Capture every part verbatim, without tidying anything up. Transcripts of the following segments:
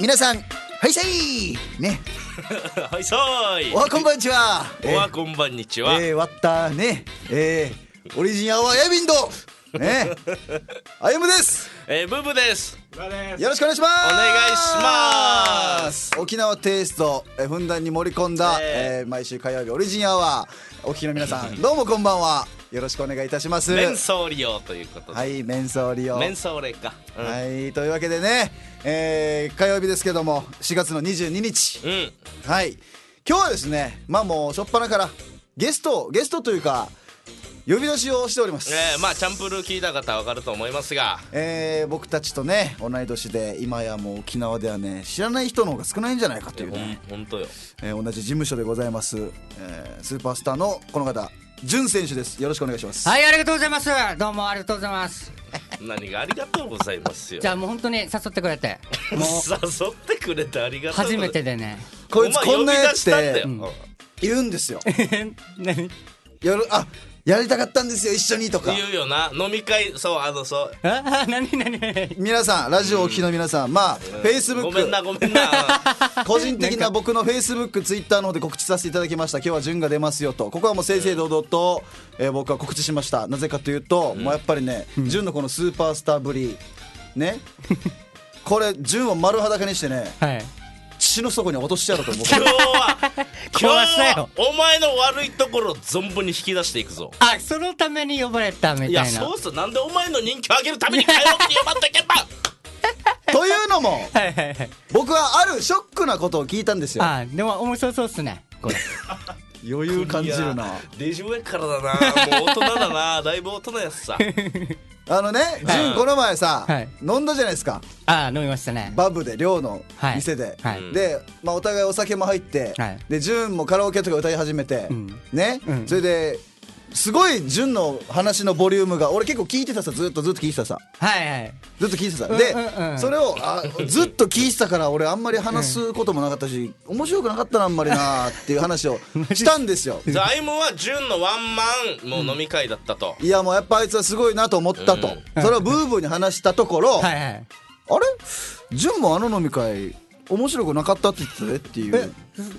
皆さんはいさいねはいさーい。 おはこんばんちは。 おはこんばんにちは。 えー、わったねえー、オリジンアワーヤビンドねあゆむです。 えー、ブブです。 よろしくお願いします。 お願いします。 沖縄テイスト、えー、ふんだんに盛り込んだ、えーえー、毎週火曜日オリジンアワーお聞きの皆さんどうもこんばんは。よろしくお願いいたします。 メンソー利用ということで。 はい、メンソー利用。 メンソーレか、うん、 はいというわけでね、えー、火曜日ですけどもしがつのにじゅうににち、 うん、 はい今日はですねまあもう初っ端からゲストゲストというか呼び出しをしております。 えー、まあチャンプルー聞いた方は分かると思いますが、 えー、僕たちとね同い年で今やもう沖縄ではね知らない人の方が少ないんじゃないかというね、 ほんとよ、 えー、同じ事務所でございます、えー、スーパースターのこの方潤選手です。よろしくお願いします。 はい、ありがとうございます。どうもありがとうございます。 何がありがとうございますよ。 じゃあもう本当に誘ってくれてもう誘ってくれてありがとう。 初めてでねこいつこんなやつってうん、 いるんですよ何夜あやりたかったんですよ一緒にとか言うよな。飲み会そうあのそうあ何何何皆さんラジオをお聞きの皆さん、まあフェイスブックごめんなごめんな個人的な僕のフェイスブックツイッターの方で告知させていただきました。今日は潤が出ますよと。ここはもう正々堂々と、えー、僕は告知しました。なぜかというと、うん、もうやっぱりね潤のこのスーパースターぶりねこれ潤を丸裸にしてね、はい、血の底に落としてやろうと思う。 今日は今日はよお前の悪いところを存分に引き出していくぞ。 あそのために呼ばれたみたいな。 いやそうそうなんでお前の人気を上げるために火曜日に呼ばってけばというのもはいはい、はい、 僕はあるショックなことを聞いたんですよ。 あでも面白そうっすねこれ余裕感じるな。 デジ上からだな。もう大人だな。だいぶ大人やつさあのね潤この前さ、はい、飲んだじゃないですか。 あ飲みましたね。 バブで寮の店で、はいはい、で、まあ、お互いお酒も入って、はい、で潤もカラオケとか歌い始めて、うん、ね、うん、それですごい潤の話のボリュームが俺結構聞いてたさ。ずっとずっと聞いてたさ。 はいはいずっと聞いてたさ、で、うんうんうん、それをあずっと聞いてたから俺あんまり話すこともなかったし、うん、面白くなかったなあんまりなっていう話をしたんですよ。 じゃあアイムは潤のワンマンもう飲み会だったと、 うん、いやもうやっぱあいつはすごいなと思ったと、うん、それをブーブーに話したところ、はいはい、あれ潤もあの飲み会面白くなかったって言ってたねっていう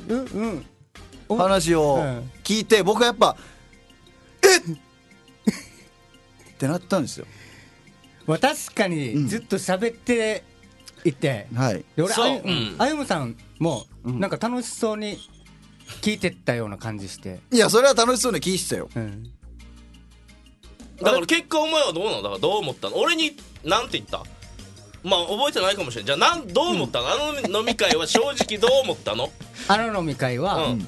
話を聞いて僕はやっぱえっってなったんですよ。 まあ、確かにずっと喋っていて、うん、はい、で俺あゆ、うん、あゆむさんもなんか楽しそうに聞いてたような感じして、 いやそれは楽しそうに聞いてたよ、うん、 だから結果お前はどうなのだからどう思ったの。俺になんて言った。まあ覚えてないかもしれない。じゃあなんどう思ったの、うん、あの飲み会は正直どう思ったのあの飲み会は、 うん、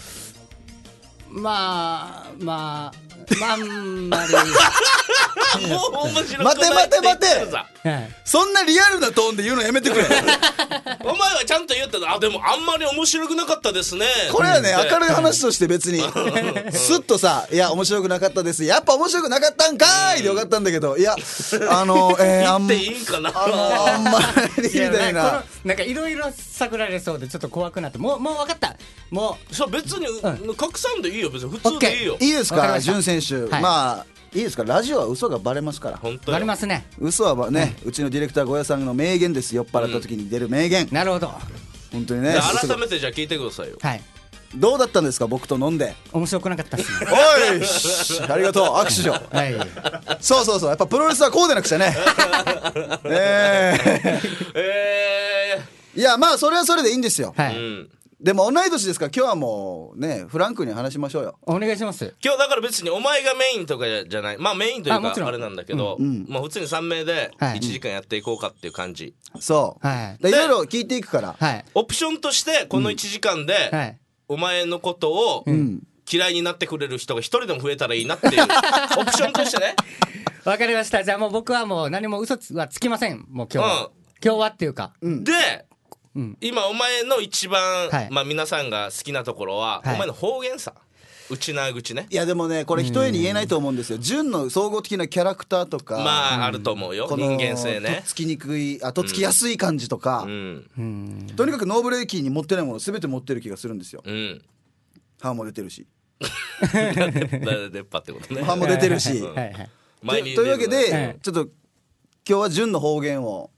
まあまあまああんまりもう面白くない待て待て待て、 はい、 そんなリアルなトーンで言うのやめてくれお前はちゃんと言ったの。あでもあんまり面白くなかったですね。 これはね明るい話として別にスッとさいや面白くなかったですやっぱ面白くなかったんかーいでよかったんだけど、いやあのえー、あん言っていいんかなあのあんまりみたいななんかいろいろ探られそうでちょっと怖くなってもうもう分かったもうそう別に、うん、隠さんでいいよ別に普通でいいよ。 いいですか潤選手、はい、まあいいですかラジオは嘘がバレますから。 本当バレますね。 嘘はね、うん、うちのディレクター小屋さんの名言です。酔っ払った時に出る名言、 うん、なるほど本当にね。 改めてじゃあ聞いてくださいよ。 はい、 どうだったんですか僕と飲んで。 面白くなかったっすねおいしありがとう握手しよう、はい、そうそうそうやっぱプロレスはこうでなくちゃねえー、えー、いやまあそれはそれでいいんですよ、はい、うん、でも同い年ですから今日はもうねフランクに話しましょうよ。 お願いします。 今日だから別にお前がメインとかじゃない、まあメインというかあれなんだけど、うんうん、まあ普通にさん名でいちじかんやっていこうかっていう感じ、 うん、そう、はい、いろいろ聞いていくから、はい、 オプションとしてこのいちじかんで、うん、はい、お前のことを嫌いになってくれる人が一人でも増えたらいいなっていうオプションとしてね。 わかりました。じゃあもう僕はもう何も嘘はつきません。もう今日は、うん、今日はっていうか、 うん、でうん、今お前の一番、はい、まあ、皆さんが好きなところは、はい、お前の方言さ内縄口ね。 いやでもねこれ一重に言えないと思うんですよ。潤の総合的なキャラクターとかまあ、うん、あると思うよ。人間性ね。 とっつきにくいあとっつきやすい感じとか、うんうん、とにかくノーブレーキに持ってないもの全て持ってる気がするんですよ、うん、歯も出てるし出っ歯ってことね。 歯も出てるし、うん、というわけで、はい、ちょっと今日は潤の方言を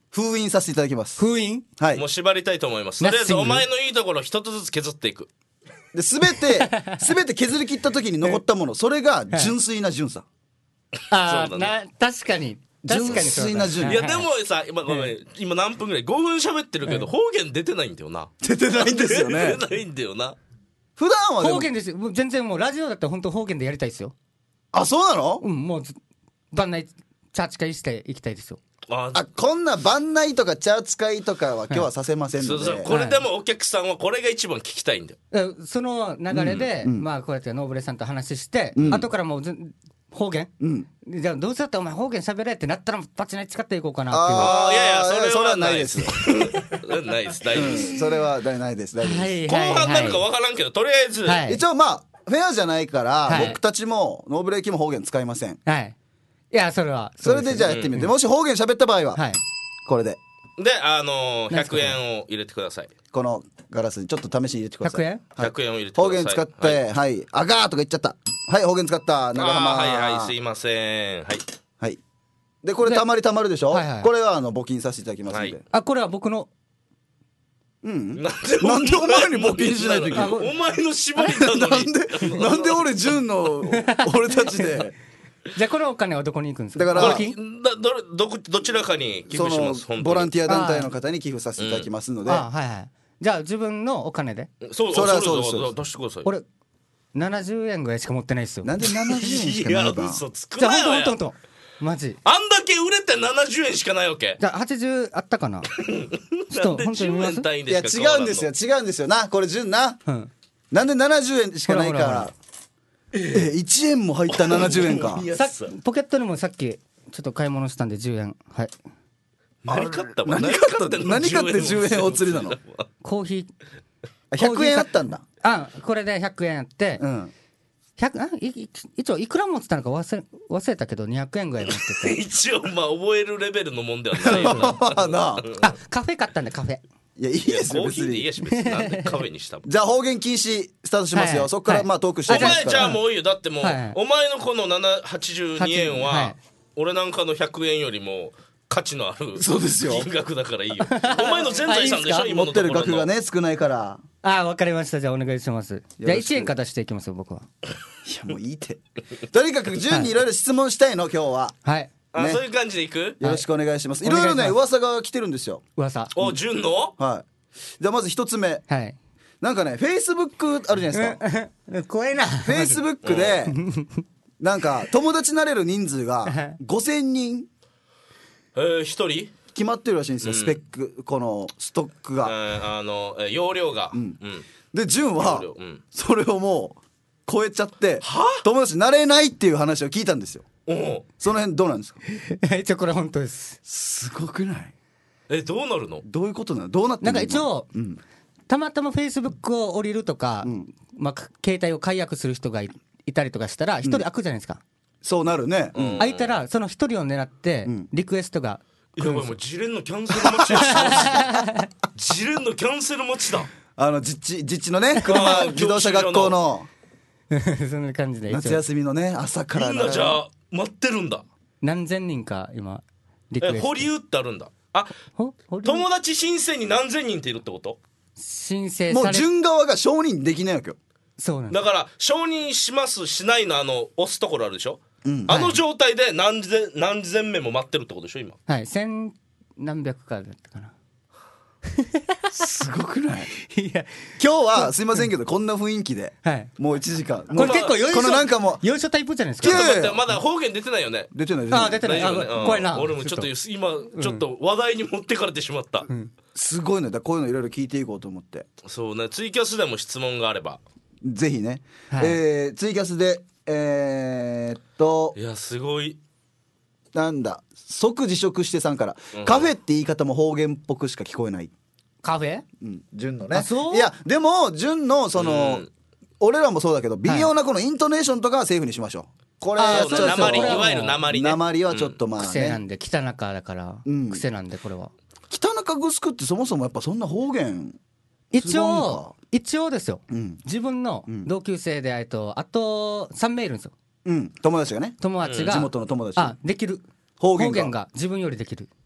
封印させていただきます。 封印、 はい、 もう縛りたいと思います。とりあえずお前のいいところ一つずつ削っていく。 で全て全て削り切った時に残ったもの、それが純粋な純さん。 ああ、 そうだね、 な確かに確かにそうだ純粋な純。 いやでもさ今ごめん、今何分ぐらいごふん喋ってるけど方言出てないんだよな。 出てないんですよね。 出てないんだよな。 普段はでも方言ですよ。もう全然もうラジオだったら本当方言でやりたいですよ。 あ、そうなの？ うん、もう番内チャーチ会していきたいですよ。 ああ、こんな番内とかチャー使いとかは今日はさせませんので、 そうそう、これでもお客さんはこれが一番聞きたいんだよ。 えその流れで、 うんうんまあこうやってノーブレさんと話して、 うん後からもうず方言、 うん、 じゃあどうせだったらお前方言喋れってなったらバチナイ使っていこうかなっていう。 ああいやいやそれはそれはないです。 ないです大丈夫です。 それはないです大丈夫です。 はい後半になるか分からんけどとりあえず、 はい一応まあフェアじゃないから、 はい僕たちもノーブレーキも方言使いません。 はい。いやそれはそれでじゃあやってみて、もし方言喋った場合は、 はい。 これでであのー、ひゃくえんを入れてください。 このガラスにちょっと試しに入れてください。 ひゃくえんはいひゃくえんを入れてください。 方言使って、 はい、 はい、あがーとか言っちゃった。はい、方言使った長浜。 あーはいはいすいません。はいはい。でこれたまりたまるでしょ。 はいはいこれはあの募金させていただきますんで。 はいあこれは僕のうん。 なんなんでお前に募金しないといけないお前の縛りなのになんでなんで俺純の俺たちで。 じゃあこのお金はどこに行くんですか。 だから募金だどれどこどちらかに寄そ付しまのす。本当にボランティア団体の方に寄付させていただきますので、 あはいはい。じゃあ自分のお金でそうそれはそれそうです出してください。 俺ななじゅうえんぐらいしか持ってないですよ。 なんでななじゅうえんしかいやないのか。 嘘つくじゃあなよやほんとほんとほんとマジ。 あんだけ売れてななじゅうえんしかないわけ。 じゃあはちじゅうあったかな。ちょっとなんで10 本当に見ます円。単位いやでしか買わんの違うんですよ違うんですよなこれ純な。 うん。 なんでななじゅうえんしかないほらほらほから。えいちえんも入ったななじゅうえんか。 いやさっポケットにもさっきちょっと買い物したんでじゅうえん。はい。 何買ったもん何買った何買ってじゅうえんお釣りなの。 コーヒー。 ひゃくえんあったんだ。 あこれでひゃくえんあって、 うん。 ひゃくあいい一応いくら持ってたのか忘れ忘れたけどにひゃくえんぐらい持ってて。 一応まあ覚えるレベルのもんではないよな。 まあな。 あカフェ買ったんでカフェ。 いやいいいやですよ別コーヒーでいいに。 やし別になんでカフェにしたもん。 じゃあ方言禁止スタートしますよ。 はいそこからはいまあトークしておいきますから。 前じゃあもういいよ。だってもう、 はいはいお前のこのななひゃくはちじゅうにえんは、 はい俺なんかのひゃくえんよりも価値のあるそうですよ金額だからいいよ。お前の全財産でしょあいいんすか今持ってるのところの額がね少ないから。 あわかりました。じゃあお願いします。じゃあよろしくいちえんから出していきますよ僕は。 いやもういいって。とにかく順にいろいろ質問したいの今日は。 はい。 ねあそういう感じでいく、 よろしくお願いします。 はいいろいろねお願いし噂が来てるんですよ。 噂。 お純のはい。じゃあまず一つ目。 はい。 なんかねフェイスブックあるじゃないですか。 怖いな。 フェイスブックでなんか友達になれる人数がごせんにんえー、一人決まってるらしいんですよ、スペックこのストックえが。 ーあの、えー容量が、うんで潤は容量うんそれをもう超えちゃって友達になれないっていう話を聞いたんですよ。 おうその辺どうなんですか。 一応これ本当です。 すごくない？ えどうなるの？ どういうことなの？どうなってなんんのか一応、 今うんたまたまフェイスブックを降りるとか、 んまあ、携帯を解約する人がいいたりとかしたら一人開くじゃないですか。 そうなるね、うん開いたらその一人を狙ってんリクエストが来やばいもうるんですよ。 ジレンのキャンセル待ちだジレンのキャンセル待ちだ。 あの実地実地のね車あー自動車学校のそんな感じで一夏応休みのね朝からみんなじゃあ待ってるんだ。 何千人か今リクエスト。 え保留ってあるんだ。あほ保留友達申請に何千人っているってこと？ 申請もうされ順側が承認できないわけよ。 そうなんです。 だから承認しますしないのあの押すところあるでしょ、 うんあの状態で何千何千名も待ってるってことでしょ今。 はい千何百かだったかな。 すごくない？ いや今日はすいませんけどこんな雰囲気ではい。 もういちじかんこれ結構よいしょこのなんかもうよいしょタイプじゃないですいやか。 ちょっと待ってまだ方言出てないよね。 出てない出てないあ出てない大丈夫ねあ怖いなうん俺もちょっとち今ちょっと話題に持ってかれてしまった、 すごいのだこういうのいろいろ聞いていこうと思ってそうねツイキャスでも質問があれば。 ぜひね、 はいえーツイキャスでえーっといやすごい。 なんだ即辞職してさんから、 うんカフェって言い方も方言っぽくしか聞こえない。 カフェ？ うん純のねあそういやでも純のその、 うん俺らもそうだけど微妙なこのイントネーションとかはセーフにしましょう。これあそうねちょっと鉛いこれはもうわゆる鉛ね。 鉛はちょっとまあね、 癖なんで北中だからうん癖なんでこれは。 北中城ってそもそもやっぱそんな方言一すごいの応か一応ですよ。 うん自分の同級生でえっとあとさん名いるんですよ。 うん友達がね友達が地元の友達あできる方言が方言が自分よりできる。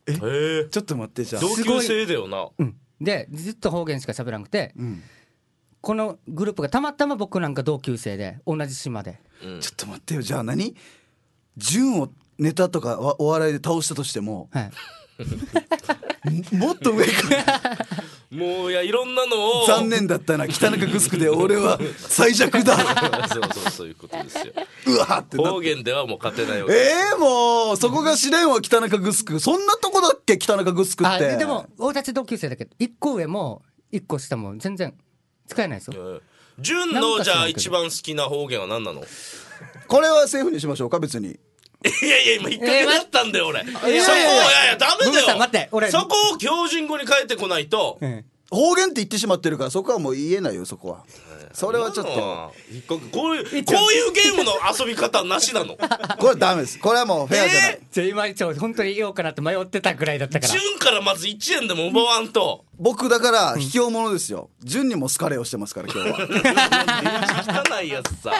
えへえちょっと待ってじゃあ同級生だよな、 うん、でずっと方言しか喋らなくて、 うん、 このグループがたまたま僕なんか同級生で同じ島で、 うん、 ちょっと待ってよじゃあ何純をネタとかお笑いで倒したとしても、 はいもっと上からもういやいろんなのを残念だったな北中城で俺は最弱だそうそうそういうことですようわってな方言ではもう勝てないわけえー、もうそこが試練は北中城そんなとこだっけ北中城ってあでも俺たち同級生だけどいっこ上もいっこ下も全然使えないですよ。 純のじゃあ一番好きな方言は何なの？ これはセーフにしましょうか別に。 いやいや今引っ掛けだったんだよ俺、そこいやいやダメだよ待って俺そこを標準語に変えてこないと、 うん方言って言ってしまってるからそこはもう言えないよそこは。それはちょっとこういうこういうゲームの遊び方なしなのこれダメです。これはもうフェアじゃない、 えー、じゃあ今一応本当に言おうかなって迷ってたぐらいだったから純からまずいちえんでも奪わんと僕だから卑怯者ですよ。純にもスカレーをしてますから今日は汚いやつさ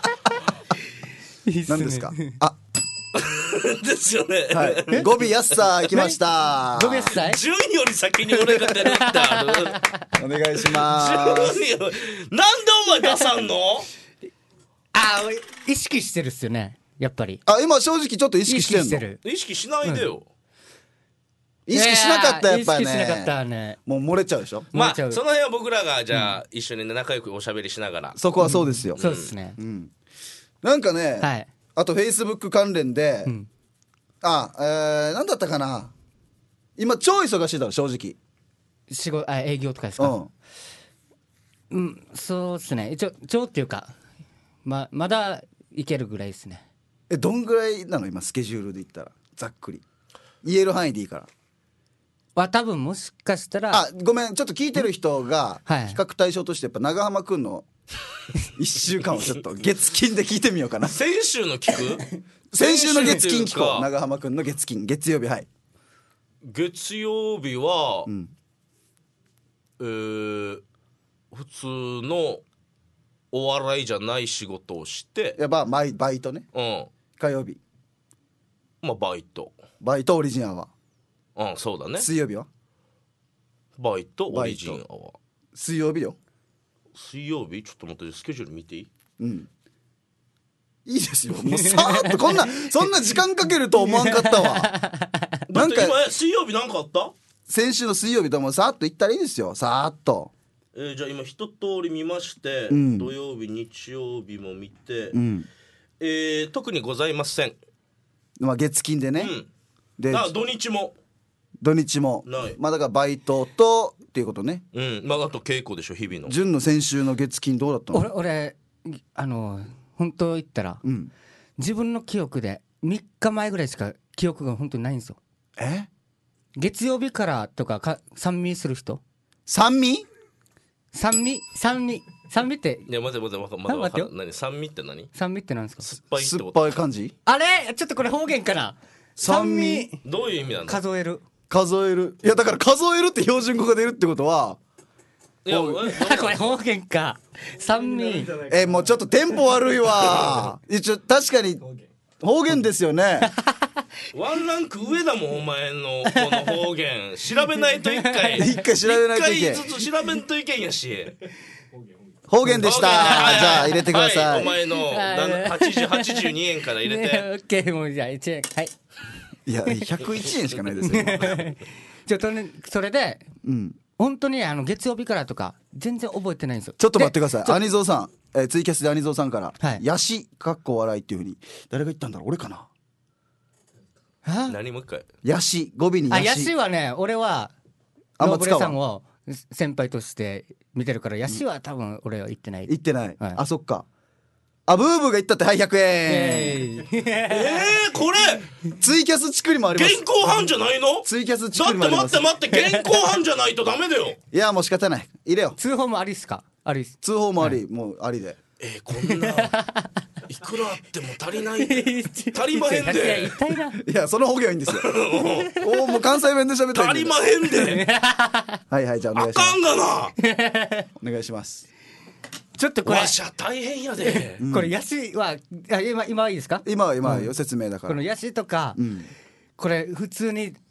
何ですかあですよね、 はい、語尾やすさ行きました語尾やすさ純より先に俺が出るってあるお願いします純よなんでお前出さんのあ意識してるっすよねやっぱり。 あ今正直ちょっと意識してんの？ 意識してる。 意識しないでよ、 うん、意識しなかったやっぱりね。 意識しなかったね。 もう漏れちゃうでしょ。 まあその辺は僕らがじゃあ、うん、一緒に仲良くおしゃべりしながらそこはそうですよ、 うん、そうですね、 うん、なんかね、 はい、 あとフェイスブック関連で、うん、あ、えー、なんだったかな今超忙しいだろ正直仕事あ営業とかですか。うん、うん、そうですね一応超っていうか ま, まだいけるぐらいですね。 えどんぐらいなの今スケジュールで言ったらざっくり言える範囲でいいからは多分もしかしたらあごめんちょっと聞いてる人が比較対象としてやっぱ長浜くんのいっしゅうかんをちょっと月金で聞いてみようかな先週の聞く先週の月金聞こう長浜くんの月金月曜日はい月曜日は、うん、えー、普通のお笑いじゃない仕事をしていや、まあ、バイトね、 うん、 火曜日まあバイトバイトオリジンアワーうんそうだね。 水曜日はバイトオリジンアワー水曜日よ。水曜日ちょっと待ってスケジュール見ていい？ うんいいですよもうさーっとこんなそんな時間かけると思わんかったわなんか今水曜日なんかあった？ 先週の水曜日ともさーっと行ったらいいですよさーっと、 えー、じゃあ今一通り見まして、うん、土曜日日曜日も見て、うんえー、特にございません。 まあ月金でね、うん、 であ土日も土日もないまあだからバイトとっていうことね。 うんまああと稽古でしょ日々の。 純の先週の月金どうだったの？ 俺俺あの本当言ったら、うん、自分の記憶でみっかまえぐらいしか記憶が本当にないんですよ。 え月曜日からとかか酸味する人酸味酸味酸味酸味っていや待て待て待て待て何酸味って何酸味って何ですか？ 酸っぱいってこと？ 酸っぱい感じあれちょっとこれ方言かな。 酸味どういう意味なの？ 数える数えるいやだから数えるって標準語が出るってことはいやこれ方言か酸味えもうちょっとテンポ悪いわ一応確かに方言ですよねワンランク上だもんお前のこの方言調べないと一回一回調べないといけん一回ずつ調べんといけんやし方言でした。じゃあ入れてください、 はい、お前のはちじゅう、はちじゅうにえんから入れて、ね、 オッケーもうじゃあいちえんはいいやひゃくいちえんしかないですよちょっとねそれで、うん、本当にあの月曜日からとか全然覚えてないんですよ。 ちょっと待ってください。アニゾーさん、えー、ツイキャスでアニゾーさんから、はい、ヤシかっこ笑いっていうふうに誰が言ったんだろう俺かな。 何もう一回ヤシ語尾にヤシ。 あヤシはね俺はノーブレさんを先輩として見てるからヤシは多分俺は言ってない。 言ってない、はい、あそっか。あブーブーが言ったってはいひゃくえんえー、えー、これツイキャスチクリもあります。 現行犯じゃないの？ ツイキャスチクリもあります。 だって待って待って現行犯じゃないとダメだよいやもう仕方ない入れよ。 通報もありっすか？ありっす。 通報もあり、はい、もうありでえー、こんないくらあっても足りない足りまへんでいやその方言はいいんですよおおもう関西弁で喋ったら足りまへんではいはいじゃあお願いします。 あかんがなお願いします。 ちょっとこれわしゃ大変やで、 うん、これヤシは今今はいいですか？ 今は今はよ、うん、説明だからこのヤシとか、うん、これ普通に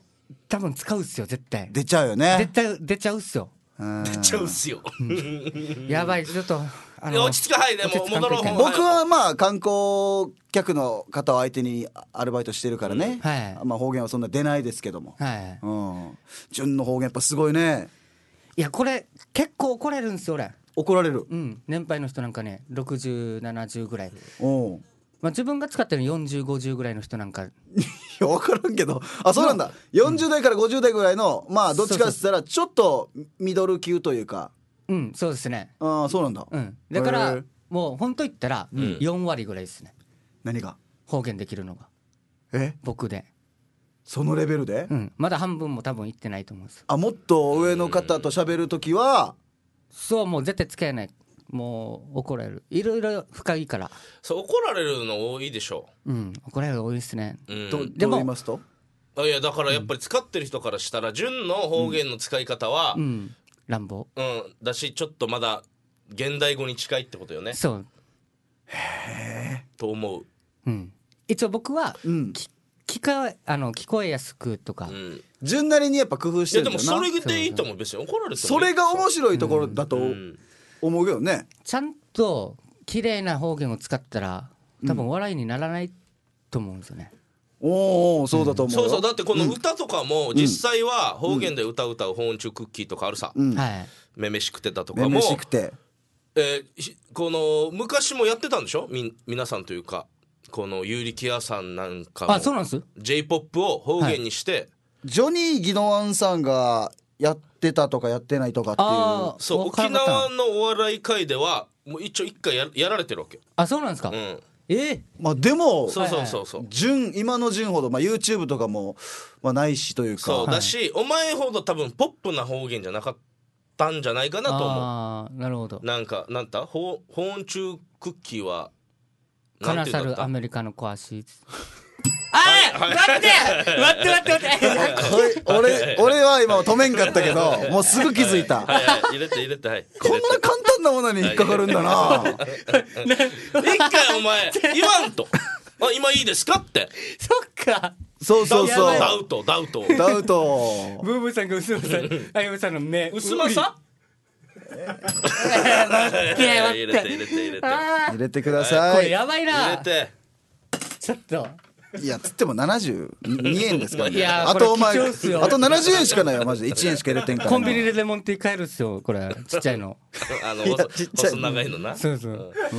多分使うっすよ絶対。 出ちゃうよね。 絶対出ちゃうっすよ。 出ちゃうっすよ。 やばいちょっとあの落ち着かはいねもう戻ろう。 僕はまあ観光客の方を相手にアルバイトしてるからね、 うんはいまあ方言はそんな出ないですけども、はいうん、純の方言やっぱすごいね。 いやこれ結構怒られるんですよ俺。 怒られる、 うん、年配の人なんかねろくじゅうななじゅうぐらい。 おまあ、自分が使ってるよんじゅうごじゅうぐらいの人なんかいや分からんけどあそうなんだ、うん、よんじゅう代からごじゅう代ぐらいのまあどっちかって言ったらちょっとミドル級というかうんそうですね。 ああそうなんだ、 うん、だからもう本当言ったらよん割ぐらいですね、うん、 何が方言できるのがえ僕でそのレベルで、 うん、まだ半分も多分いってないと思うんです。 あもっと上の方と喋るときはそうもう絶対使えない。もう怒られるいろいろ深いから。 そう怒られるの多いでしょう。うん怒られる多いですね、 うん、ど, どう言いますといやだからやっぱり使ってる人からしたら純の方言の使い方は、 うんうん、乱暴、 うん、だしちょっとまだ現代語に近いってことよね。 そうへえと思う、 うん、一応僕は、うん、き聞かあの聞こえやすくとか、うん、 純なりにやっぱ工夫してるんだよな。 いやでもそれでいいと思う。別に怒られてもいい。 それが面白いところだと思うけどね、うん、 ちゃんと綺麗な方言を使ったら多分笑いにならないと思うんですよね、 うん、おおそうだと思うよ、 うん、そうそうだってこの歌とかも実際は方言で歌う歌う保温中クッキーとかあるさ、うん、めめしくてたとかもめめしくて、 えー、この昔もやってたんでしょみ皆さんというかこの有力屋さんなんかもあそうなんです J-ポップ を方言にして、はい、 ジョニー・ギノワンさんがやってたとかやってないとかっていう。 そう沖縄のお笑い界ではもう一応一回 や, やられてるわけ。 あそうなんですか、うん、えー、 まあでもそうそうそうそう純今の純ほど、まあ、YouTube とかも、まあ、ないしというかそうだし、はい、お前ほど多分ポップな方言じゃなかったんじゃないかなと思う。 あなるほど。 なんかなんだ保温中クッキーはカナサルアメリカのコアシーズあー、はい、待って待って待って待って俺, 俺は今止めんかったけどもうすぐ気づいた、 はいはい、入れて入れて、はい、 こんな簡単なものに引っかかるんだな一回お前言わんとあ今いいですかってそっかそうそうそうダウトダウトダウトブーブーさんが薄まさんあゆむさんの目薄まさ待って待って入れて入れて入れて入れてください。 これやばいな。 入れてちょっといやつってもななじゅうにえんですからね。 いやあとお前あとななじゅうえんしかないよマジでいちえんしか入れてんから。 コンビニでレモンティー買えるっすよこれちっちゃいのあの細ちっちゃい細長いのな。 そうそう、 うん、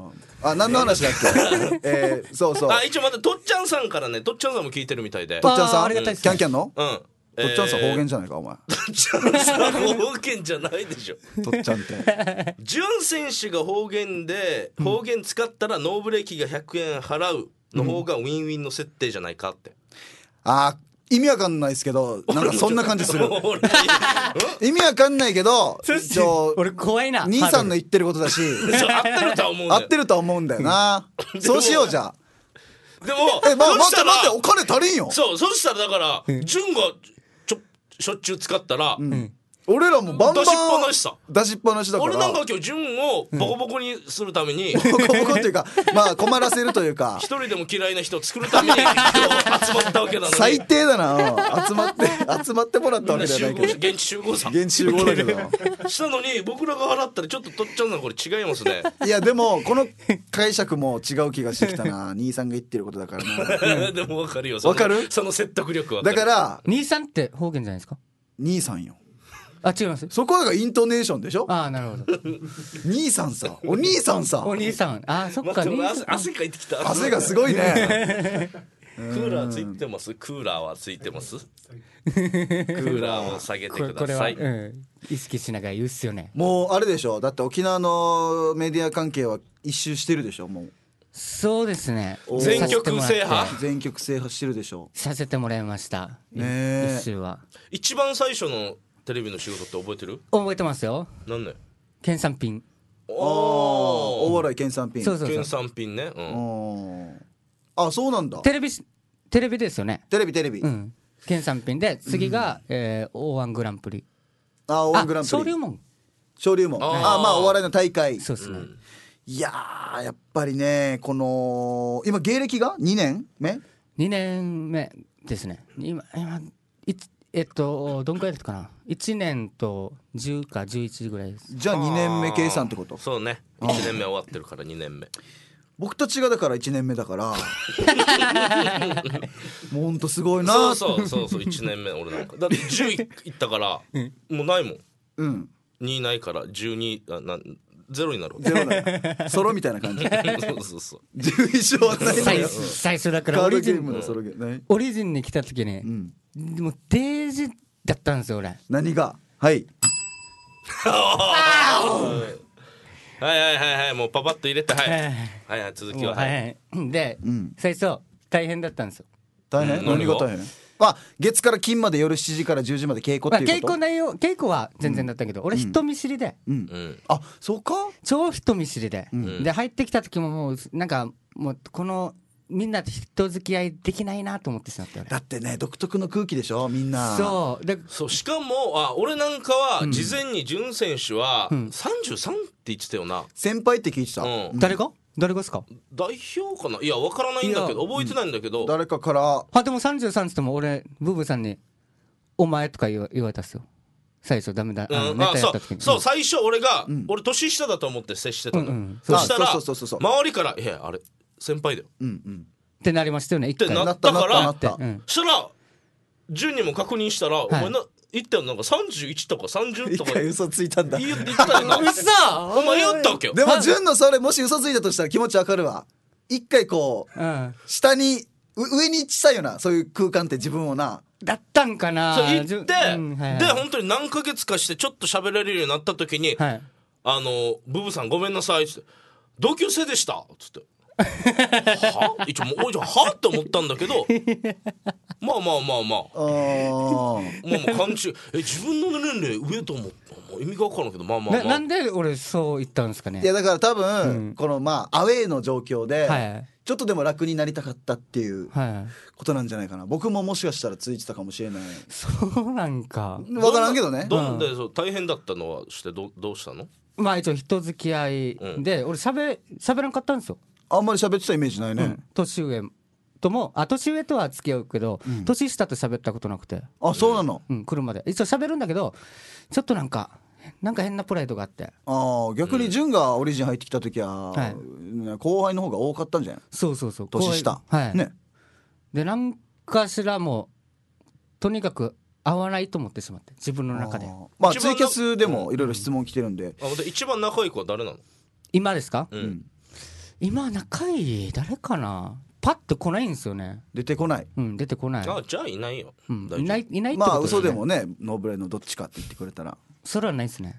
あ何の話だっけえー、そうそうあ一応またとっちゃんさんからねとっちゃんさんも聞いてるみたいでとっちゃんさんありがたいっす、 キャンキャンのうんとっちゃんさん方言じゃないかお前。 とっちゃんさん方言じゃないでしょとっちゃんって潤選手が方言で方言使ったらノーブレーキがひゃくえん払うの方がウィンウィンの設定じゃないかって、うん、 あ意味わかんないですけどなんかそんな感じする意味わかんないけど俺怖いな兄さんの言ってることだし合ってるとは思うんだよ合ってるとは思うんだよなそうしようじゃあでもえ、ま、待って待ってお金足りんよ。 そうそしたらだから潤がちょしょっちゅう使ったら、うん俺らもバンバン出しっぱなしさ出しっぱなしだから俺なんか今日潤をボコボコにするために、 うん、ボコボコっていうかまあ困らせるというか一人でも嫌いな人を作るために今日集まったわけなのに最低だな集まって集まってもらったわけじゃないけど現地集合さ現地集合だけどしたのに僕らが払ったらちょっととっちゃんのこれ違いますね。 いやでもこの解釈も違う気がしてきたな兄さんが言ってることだからなでも分かるよ分かるその説得力分かる。 だから兄さんって方言じゃないですか。 兄さんよ。 あ違います。 そこがイントネーションでしょ。 ああなるほど兄さんさお兄さんさお兄さんあそっか、 ま、汗, 汗かいてきた。 汗がすごいねクーラーついてます。クーラーはついてますクーラーを下げてください。これは、うん、 意識しながら言うっすよね。 もうあれでしょ。だって沖縄のメディア関係は一周してるでしょ。もうそうですね。 全局制覇全局制覇してるでしょ。 させてもらいましたね。 一周は一番最初のテレビの仕事って覚えてる？ 覚えてますよ。 なんで？ 県産品。 ああ大笑い県産品。 そうそうそう県産品ね、うん、 あそうなんだ。 テレビテレビですよね。 テレビテレビ、 うん、県産品で次が、うんえー、オーワン グランプリ。 あ オーワン グランプリ。 昇竜門昇竜門ああまあお笑いの大会。 そうですね、うん、 いやーやっぱりねこの今芸歴がにねんめにねんめですね。今今いえっとどんくらいだったかな、いちねんとじゅうかじゅういちぐらいです。 じゃあにねんめ計算ってこと？ そうね、いちねんめ終わってるからにねんめ。 僕たちがだからいちねんめだからもうほんとすごいな。 そうそうそうそういちねんめ俺なんかだってじゅういったからもうないもん、うん、にないからじゅうにあなゼロになるゼロなソロみたいな感じそうそうそうじゅうい勝はないのよ。 最初だからオリジンオリジンに来た時ね、うん、もうデージだったんですよ俺。 何が？はいはいはいはいはい、もうパパッと入れて、はい、はいはい、続きは、はい、 で、うん、最初大変だったんですよ。 大変？何が大変？あ、月から金まで夜しちじからじゅうじまで稽古っていうこと？ 稽古内容、稽古は全然だったけど、うん、俺人見知りで、 うんうん、あ、そうか？ 超人見知りで、うん、で入ってきた時ももうなんかもうこのみんなと人付き合いできないなと思ってしまったよね。 だってね、独特の空気でしょみんな。 そうで、 そう、しかもあ俺なんかは事前に潤選手はさんじゅうさんって言ってたよな、うん、 先輩って聞いてた、うん、誰が誰がですか？ 代表かな、いや分からないんだけど覚えてないんだけど、うん、 誰かからあ、でもさんじゅうさんって言っても俺ブーブーさんにお前とか言わ、言われたっすよ最初。ダメだ、あの、うん、ネタやった時に。 そう、そう最初俺が、うん、俺年下だと思って接してたの、うんうん、そしたら周りから「いやあれ先輩だよ」うんうんってなりましたよね。 ってなったからしたら順にも確認したら、はい、お前な言ったよなんかさんじゅういちとかさんじゅうとか一回嘘ついたんだ言ったよな嘘お前言ったわけよ。 でも順のそれもし嘘ついたとしたら気持ちわかるわ。一回こう、うん、下に上にしたよな、そういう空間って自分をなだったんかな。 そう言って、うんはいはい、で本当に何ヶ月かしてちょっと喋れるようになった時に、はい、あのブブさんごめんなさいって同級生でしたっつっては一応もうはって思ったんだけどまあまあまあまああまあまあ勘違いえ自分の年齢上と思った意味が分からんけどまあまあまあな, なんで俺そう言ったんですかね。 いやだから多分、うん、このまあアウェーの状況で、はい、ちょっとでも楽になりたかったっていうことなんじゃないかな。僕ももしかしたらついてたかもしれない。 そうなんか分からんけどね。 どんで、うん、そう大変だったのはして ど, どうしたの？ まあ一応人付き合いで、うん、俺しゃべしゃべらんかったんですよ。 あんまり喋ってたイメージないね、うん、 年上ともあ年上とは付き合うけど、うん、年下と喋ったことなくて。 あ、そうなの、 うん、車で一応喋るんだけどちょっとなんかなんか変なプライドがあって。 あ逆に潤がオリジン入ってきた時は、はい、後輩の方が多かったんじゃない？ そうそうそう年下、はいね、 でなんかしらもうとにかく合わないと思ってしまって自分の中で。 あまあツイキャスでもいろいろ質問来てるんで、 うん、あ一番仲いい子は誰なの今ですか？ うん、 今仲いい誰かな。パッと来ないんですよね。 出てこない、 うん、出てこない。 あじゃあいないよ、 うん、いないいないってことですね。まあ嘘でもねノーブレのどっちかって言ってくれたらそれはないですね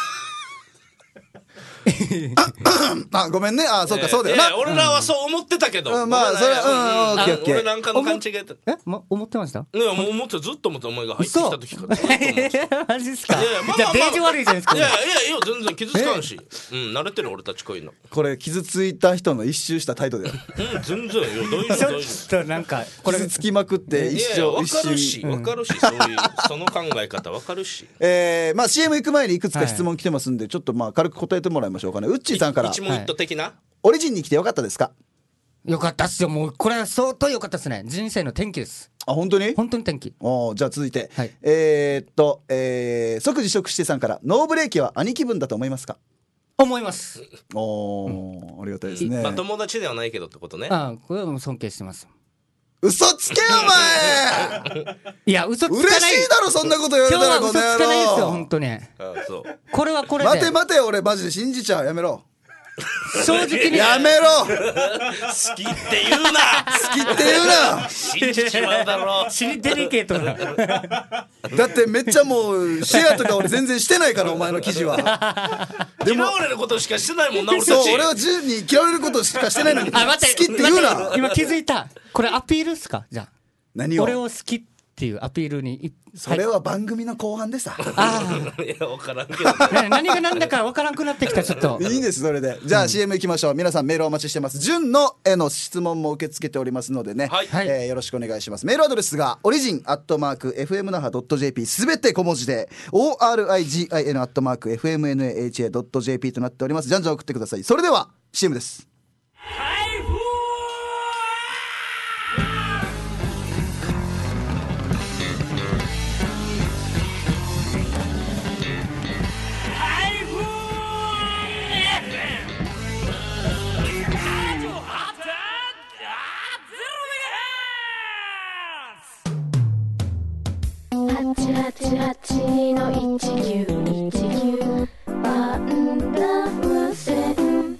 あごめんね。あそうか、えー、そうだよな、 えー、俺らはそう思ってたけど、 うん、まあそれはうんオッケーオッケー。 俺なんかの勘違いだった。 え、ま、思ってました？ いやもう思ってずっと思ってお前が入ってきた時からずっと思ってたマジっすか？ いやいや、まあまあまあ、 じゃあデージ悪いじゃないですか。 いやいやいや全然傷つかんし、うん慣れてる俺たちこういうの。 これ傷ついた人の一周した態度だようん全然よ大丈夫ちょっとなんかこれ傷つきまくって一生分かるし分かるし、そういうその考え方分かるしえーまあ シーエム 行く前にいくつか質問来てますんで、ちょっとまあ軽く答えてもらいましょうかね。ウッチーさんから一問一答的な、はい、 オリジンに来てよかったですか？ よかったっすよ。もうこれは相当よかったっすね。人生の転機です。 あ本当に本当に転機。 おじゃあ続いて、 はい、 えー、っと、えー、即辞職してさんからノーブレーキは兄貴分だと思いますか？ 思います。 おー、うん、ありがたいですね。 まあ友達ではないけどってことね。 あこれはもう尊敬してます。 嘘つけよお前いや嘘つかない。 嬉しいだろそんなこと言われたら。 今日は嘘つかないですよ本当に。あそうこれはこれで待て待て俺マジで信じちゃう。やめろ正直にやめろ好きって言うな好きって言うな信じちまうだろ死にデリケートなだってめっちゃもうシェアとか俺全然してないからお前の記事はでも嫌われることしかしてないもんな俺たち。 そう俺は順に嫌われることしかしてないのに好きって言うな。 今気づいた。これアピールっすか？じゃあ何を俺を好きっていうアピールに。 それは番組の後半でさ。 ああいや分からんけど、 ね、何が何だか分からんくなってきた。ちょっといいんですそれで。じゃあ シーエム 行きましょう。皆さんメールお待ちしてます。順のへの質問も受け付けておりますのでね、はいえー、よろしくお願いします。メールアドレスがオリジンアットマーク エフエムナハドットジェーピー すべて小文字で オーアールアイジーアイエヌ アットマーク エフエムエヌエイチエー ドット ジェーピー となっております。じゃんじゃん送ってください。それでは シーエム です。 はちはちはちのいちきゅういちきゅうワンダム線。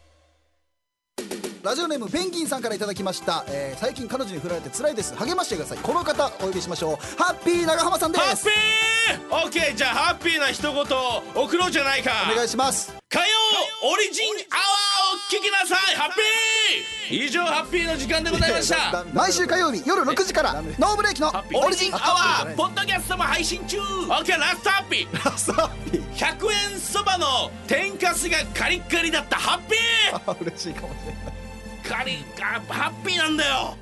ラジオネームペンギンさんからいただきました、えー、最近彼女に振られて辛いです、励ましてください。この方お呼びしましょう。ハッピー長浜さんです。 ハッピーオッケー、じゃあハッピーな一言を送ろうじゃないか。 お願いします。 火曜オリジンアワーを聞きなさい。ハッピー以上、ハッピーの時間でございました。 毎週火曜日夜ろくじからノーブレーキのオリジンアワーポッドキャストも配信中。オッケー、ラストハッピー。 ラストハッピーひゃくえんそばの天かすがカリッカリだった。ハッピー嬉しいかもしれない。 カリッカハッピーなんだよ。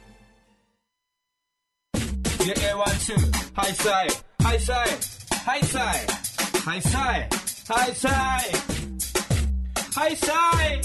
Yeah, one, two. High side, high side, high side, high side, high side, high side.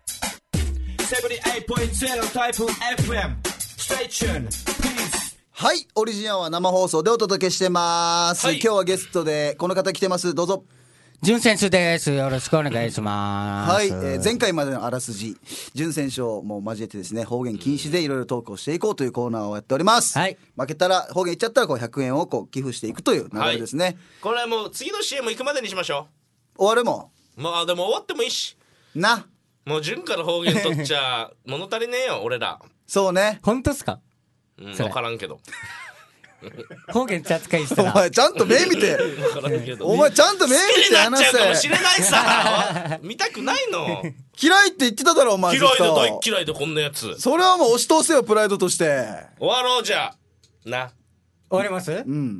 seventy-eight point zero Typhoon エフエム. Stay tuned, please. はい、オリジンアワー生放送でお届けしてます、はい、今日はゲストでこの方来てます。どうぞ。 潤選手です。よろしくお願いします。 はい、えー、前回までのあらすじ、潤選手をも交えてですね、方言禁止でいろいろトークをしていこうというコーナーをやっております。はい、負けたら方言言っちゃったらこうひゃくえんをこう寄付していくという流れですね。はい、 これはもう次の シーエム 行くまでにしましょう。終わるもん。まあでも終わってもいいし。 な。 もう潤から方言取っちゃ物足りねえよ俺ら。 そうね。 本当っすか？ うん、分からんけど。 方言ちゃ使いしたらお前ちゃんと目見てお前ちゃんと目見て話せ。 好きになっちゃうかもしれないさ。見たくないの。 嫌いって言ってただろお前。 嫌いで大嫌いでこんなやつ。 それはもう押し通せよプライドとして。 終わろうじゃな。 終わります？ うん。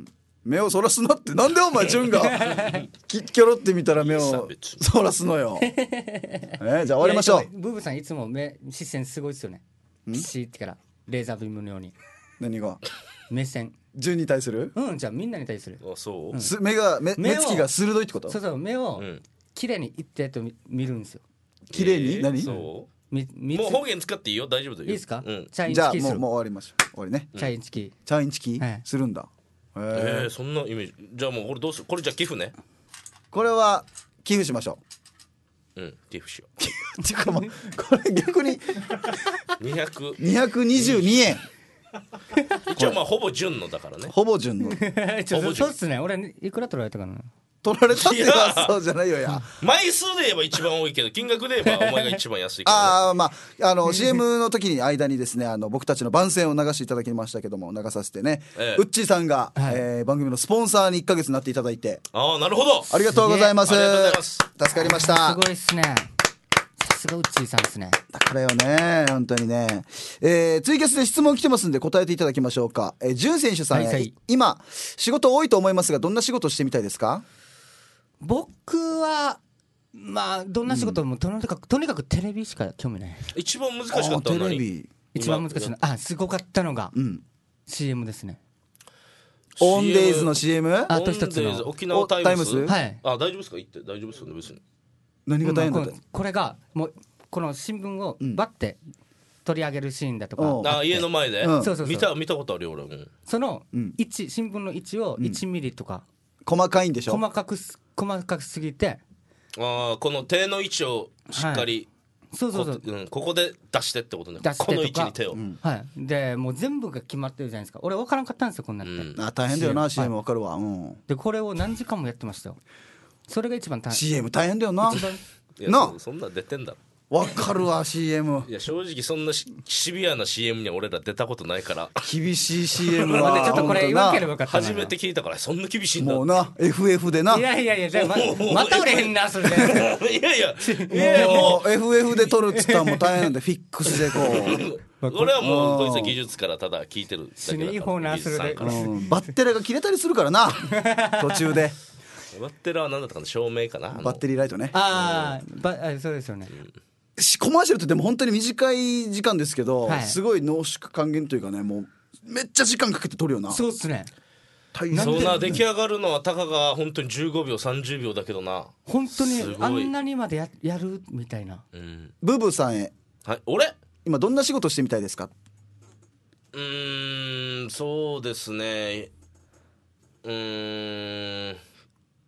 目をそらすなって。なんでお前潤がきキョロって見たら目をそらすのよ。えー、じゃあ終わりましょう。 ブーブさんいつも目視線すごいですよね。ピシーってからレーザービームのように。 何が？ 目線。 順に対する？ うん、じゃあみんなに対する。 あ、そう、 うん、 す目が 目, 目つきが鋭いってこと？ そうそう、目を綺麗にいってと見るんですよ。 綺麗に、えー、何？ そう。 みもう方言使っていいよ、大丈夫だよ。 いいですか？うん、 チャインチキする。じゃあもうもう終わりましょう。終わりね。 チャインチキ。 チャインチキ、はい、するんだ。 えー、えー、そんなイメージ。じゃあもうこれどうする？これじゃあ寄付ね。 これは寄付しましょう。うん、寄付しよう。っていうかまあこれ逆ににひゃくにひゃくにじゅうにえん。 一応まあほぼ純のだからね。 ほぼ純の。 そうっすね。俺いくら取られたかな。 取られたっていうのはそうじゃないよや。 枚数で言えば一番多いけど金額で言えばお前が一番安いから、ね。 ああまああの シーエム の時に間にですね、あの僕たちの番宣を流していただきましたけども、流させてね、ええ、ウッチーさんが、はい、えー、番組のスポンサーにいっかげつになっていただいて。 ああなるほど。 ありがとうございます。ありがとうございます。助かりました。 すごいっすね。さすがウッチーさんですね。 だからよね、本当にね。えー、ツイキャスで質問来てますんで答えていただきましょうか。えー、潤選手さん、はいはい、今仕事多いと思いますがどんな仕事してみたいですか？ 僕はまあどんな仕事も、うん、とにかくとにかくテレビしか興味ない。 一番難しかったのは何？ 一番難しいのあすごかったのが、うん、シーエム ですね。 オンデイズの シーエム？ あと一つの沖縄タイムズ。 はい。 あ大丈夫ですか？言って大丈夫ですよね別に。 何が大変だった？ うん、これがもうこの新聞をバッて取り上げるシーンだとか、 うん、あ家の前で、 うん、そうそうそう見た見たことあるよ俺も。 その位置、新聞の位置をいちミリとか、 うん、細かいんでしょ？ 細かく細かくすぎて、 あこの手の位置をしっかり、 はい、そうそうそう、 こ、うん、ここで出してってことね。 出してとかこの位置に手を、うん、 はい。でもう全部が決まってるじゃないですか。俺分からんかったんですよこんなんって、 うん、あ大変だよな シーエム 分かるわ、うん、 でこれを何時間もやってましたよ。それが一番大変。 シーエム 大変だよな。 いやなそ, そんな出てんだろ。 わかるわ シーエム。 いや正直そんなシビアな シーエム には俺ら出たことないから厳しい シーエム はちょっとこれ言わなければよかったな。 初めて聞いたからそんな厳しいんだもうな エフエフ でな。 いやいやいやじゃあ ま, また売れへんなそれでいやいやいやいやもう エフエフ で撮るっつったらもう大変なんでフィックスでこう俺はもうこいつは技術からただ聞いてるだけだから。 いい方なそれで、 うん、バッテラが切れたりするからな途中で。 バッテラは何だったかな照明かなバッテリーライトね。 ああそうですよね、うんコマーシャルってでも本当に短い時間ですけど、はい、すごい濃縮還元というかねもうめっちゃ時間かけて撮るよな。 そうっすね。 そうな出来上がるのはたかが本当にじゅうごびょうさんじゅうびょうだけどな本当にあんなにまで や, やるみたいな、 うん、ブーブーさんへ、 はい、俺今どんな仕事してみたいですか？ うーんそうですねうーんコ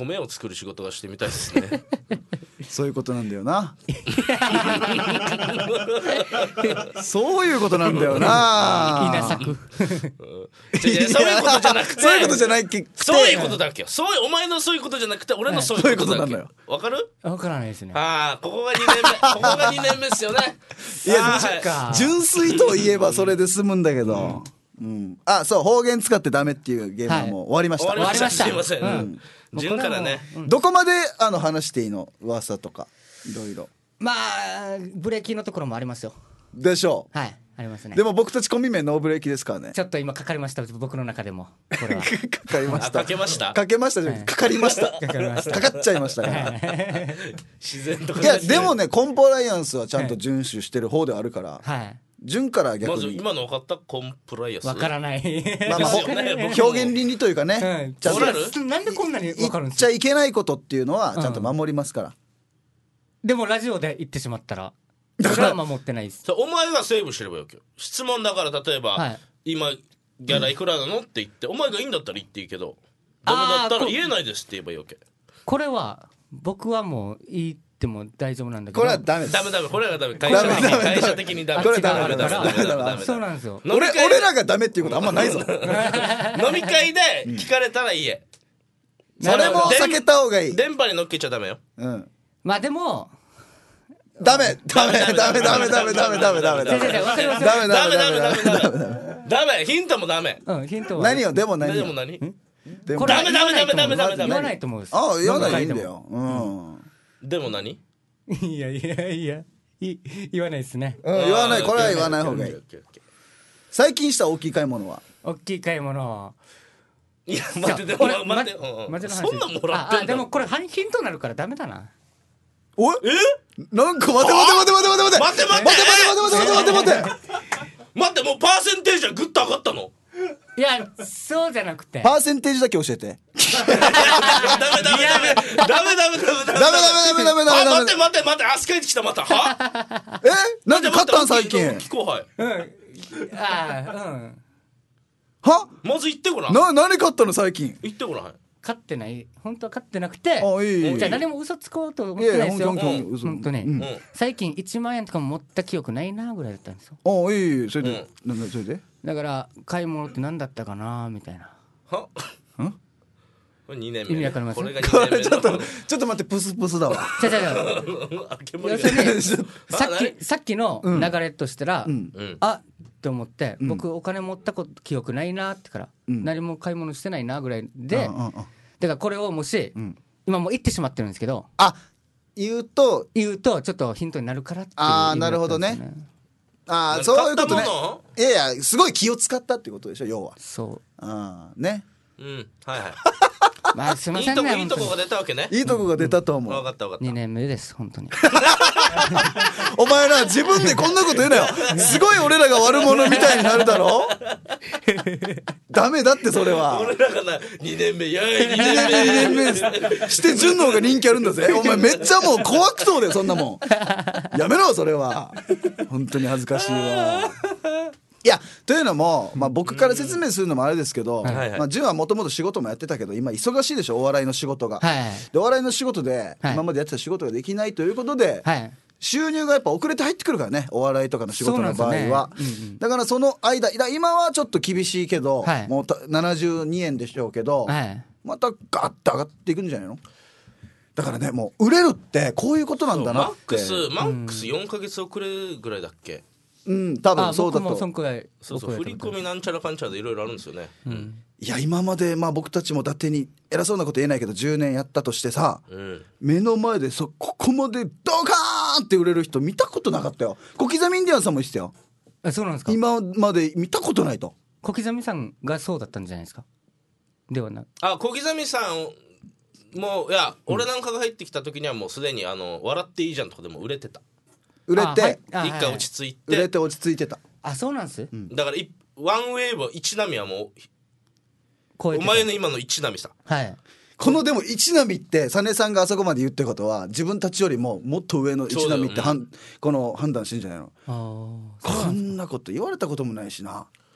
米を作る仕事がしてみたいですねそういうことなんだよなそういうことなんだよな稲作そういうことじゃなくてそういうことじゃないけそういうことだっけそういうお前のそういうことじゃなくて俺のそういうことだっけわかるわからないですね。 ああここがにねんめここがにねんめですよねいや、 はい、 純粋といえばそれで済むんだけど、うんうん、あそう方言使ってダメっていうゲームはもう終わりました、 はい、終わりました。 終わりました。 すいません、うん順からね、 うん、どこまであの話していいの噂とかいろいろまあブレーキのところもありますよ。 でしょう。 はいありますね。 でも僕たちコンビ名ノーブレーキですからね。 ちょっと今かかりました僕の中でもこれはかかりましたかけましたかけましたじゃなくてかかりましたかかりましたかかっちゃいましたから自然といやでもねコンプライアンスはちゃんと遵守してる方ではあるから、 はい、 順から逆にまず今の分かったコンプライアンスわからないまあまあね、 表現倫理というかね、 うん、 ちゃんとなんでこんなに分かるんですか。 言っちゃいけないことっていうのはちゃんと守りますから、うん、 でもラジオで言ってしまったらそれは守ってないです。 お前がセーブしてればよけよ。質問だから例えば、はい、今ギャラいくらなのって言って、うん、お前がいいんだったら言っていいけどダメだったら言えないですって言えばよけ。 これは僕はもう言っても大丈夫なんだけどこれはダメです。 ダメダメこれはダメ会社的に会社的にダメ。 これダメダメダメダメダメ。 そうなんですよ。 俺俺らがダメっていうことあんまないぞ飲み会で聞かれたら言え、 うん、それも避けた方がいい。 電波に乗っけちゃダメよ、 うん、 まあでもダメダメダメダメダメダメダメダメダメダメダメダメダメダメヒントもダメ。 うんヒントは何よでも何でも何でもダメダメダメダメダメダメ言わないと思う。 ああ言わないいいんだよ。うんでも何いやいやいや言わないですね。 うん言わないこれは言わない方がいい。最近した大きい買い物は大きい買い物いや待ってでも待ってそんなもらってんだ。 でもこれヒントになるからダメだな。 おえなんか待て待て待て待て待て待て待て待て待て待て待て待て待て待ってもうパーセンテージはグッと上がったの。 いやそうじゃなくてパーセンテージだけ教えて。 ダメダメダメダメダメダメダメダメダメダメダメダメダメ。 待って待って待ってあすかいてきたまたはえなんで買ったん最近。 聞こうはいうんああうんはまず言ってごらん。 な何買ったの最近。 言ってごらん。 買ってない本当は買ってなくてあいいじゃあ何も嘘つこうと思ってないですよ。本当ね、 うん、 最近いちまんえんとかも持った記憶ないなぐらいだったんですよ。 あいいそれで、うん、なんだそれでだから買い物って何だったかなみたいな。 はんこれにねんめ、ね、 意味わかります。 これがにねんめちょっとちょっと待ってプスプスだわ。 ちゃちゃちゃ要するにさっきさっきの流れとしたら、うん、あって思って、うん、僕お金持ったこと記憶ないなってから、うん、何も買い物してないなぐらいで、うんうんうん、だからこれをもし、うん、今もう言ってしまってるんですけどあ言うと言うとちょっとヒントになるからっていう、 ああなるほどね。ああそういうことね。いやいやすごい気を使ったってことでしょ要は。 そうああねうんはいはいまあすいませんね。 いいとこが出たわけね。 いいとこが出たと思う。 分かった分かった。 にねんめです本当にお前ら自分でこんなこと言うなよ。すごい俺らが悪者みたいになるだろダメだってそれは。 俺らがなにねんめいやいにねんめにねんめして順の方が人気あるんだぜ。お前めっちゃもう小悪党だよそんなもん。やめろそれは。本当に恥ずかしいわ。いやというのも、まあ、僕から説明するのもあれですけど、まあ、純はもともと仕事もやってたけど今忙しいでしょお笑いの仕事が、はい、でお笑いの仕事で、はい、今までやってた仕事ができないということで、はい、収入がやっぱ遅れて入ってくるからねお笑いとかの仕事の場合は、ねうんうん、だからその間今はちょっと厳しいけど、はい、もうななじゅうにえんでしょうけど、はい、またガッと上がっていくんじゃないの。だからねもう売れるってこういうことなんだなって。 マックスマックスよんかげつ遅れぐらいだっけ。 うん多分そうだと。 僕もそんくらい。 そうそう振り込みなんちゃらかんちゃらでいろいろあるんですよね、うん、 いや今までまあ僕たちも伊達に偉そうなこと言えないけどじゅうねんやったとしてさ、うん、目の前でそここまでドカーンって売れる人見たことなかったよ。小刻みインディアンさんも言ってたよ。 あそうなんですか。 今まで見たことないと。 小刻みさんがそうだったんじゃないですか。ではなあ小刻みさんもういや、うん、俺なんかが入ってきた時にはもうすでにあの笑っていいじゃんとかでも売れてた。 売れて一回落ち着いて売れて落ち着いてた。 あそうなんです、 うん、だからワンウェーブ一波はもうお前の今の一波さ、 はい、 このでも一波ってサネさんがあそこまで言ってることは自分たちよりももっと上の一波ってはん、うん、この判断してんじゃないの。あこんなこと言われたこともないしな。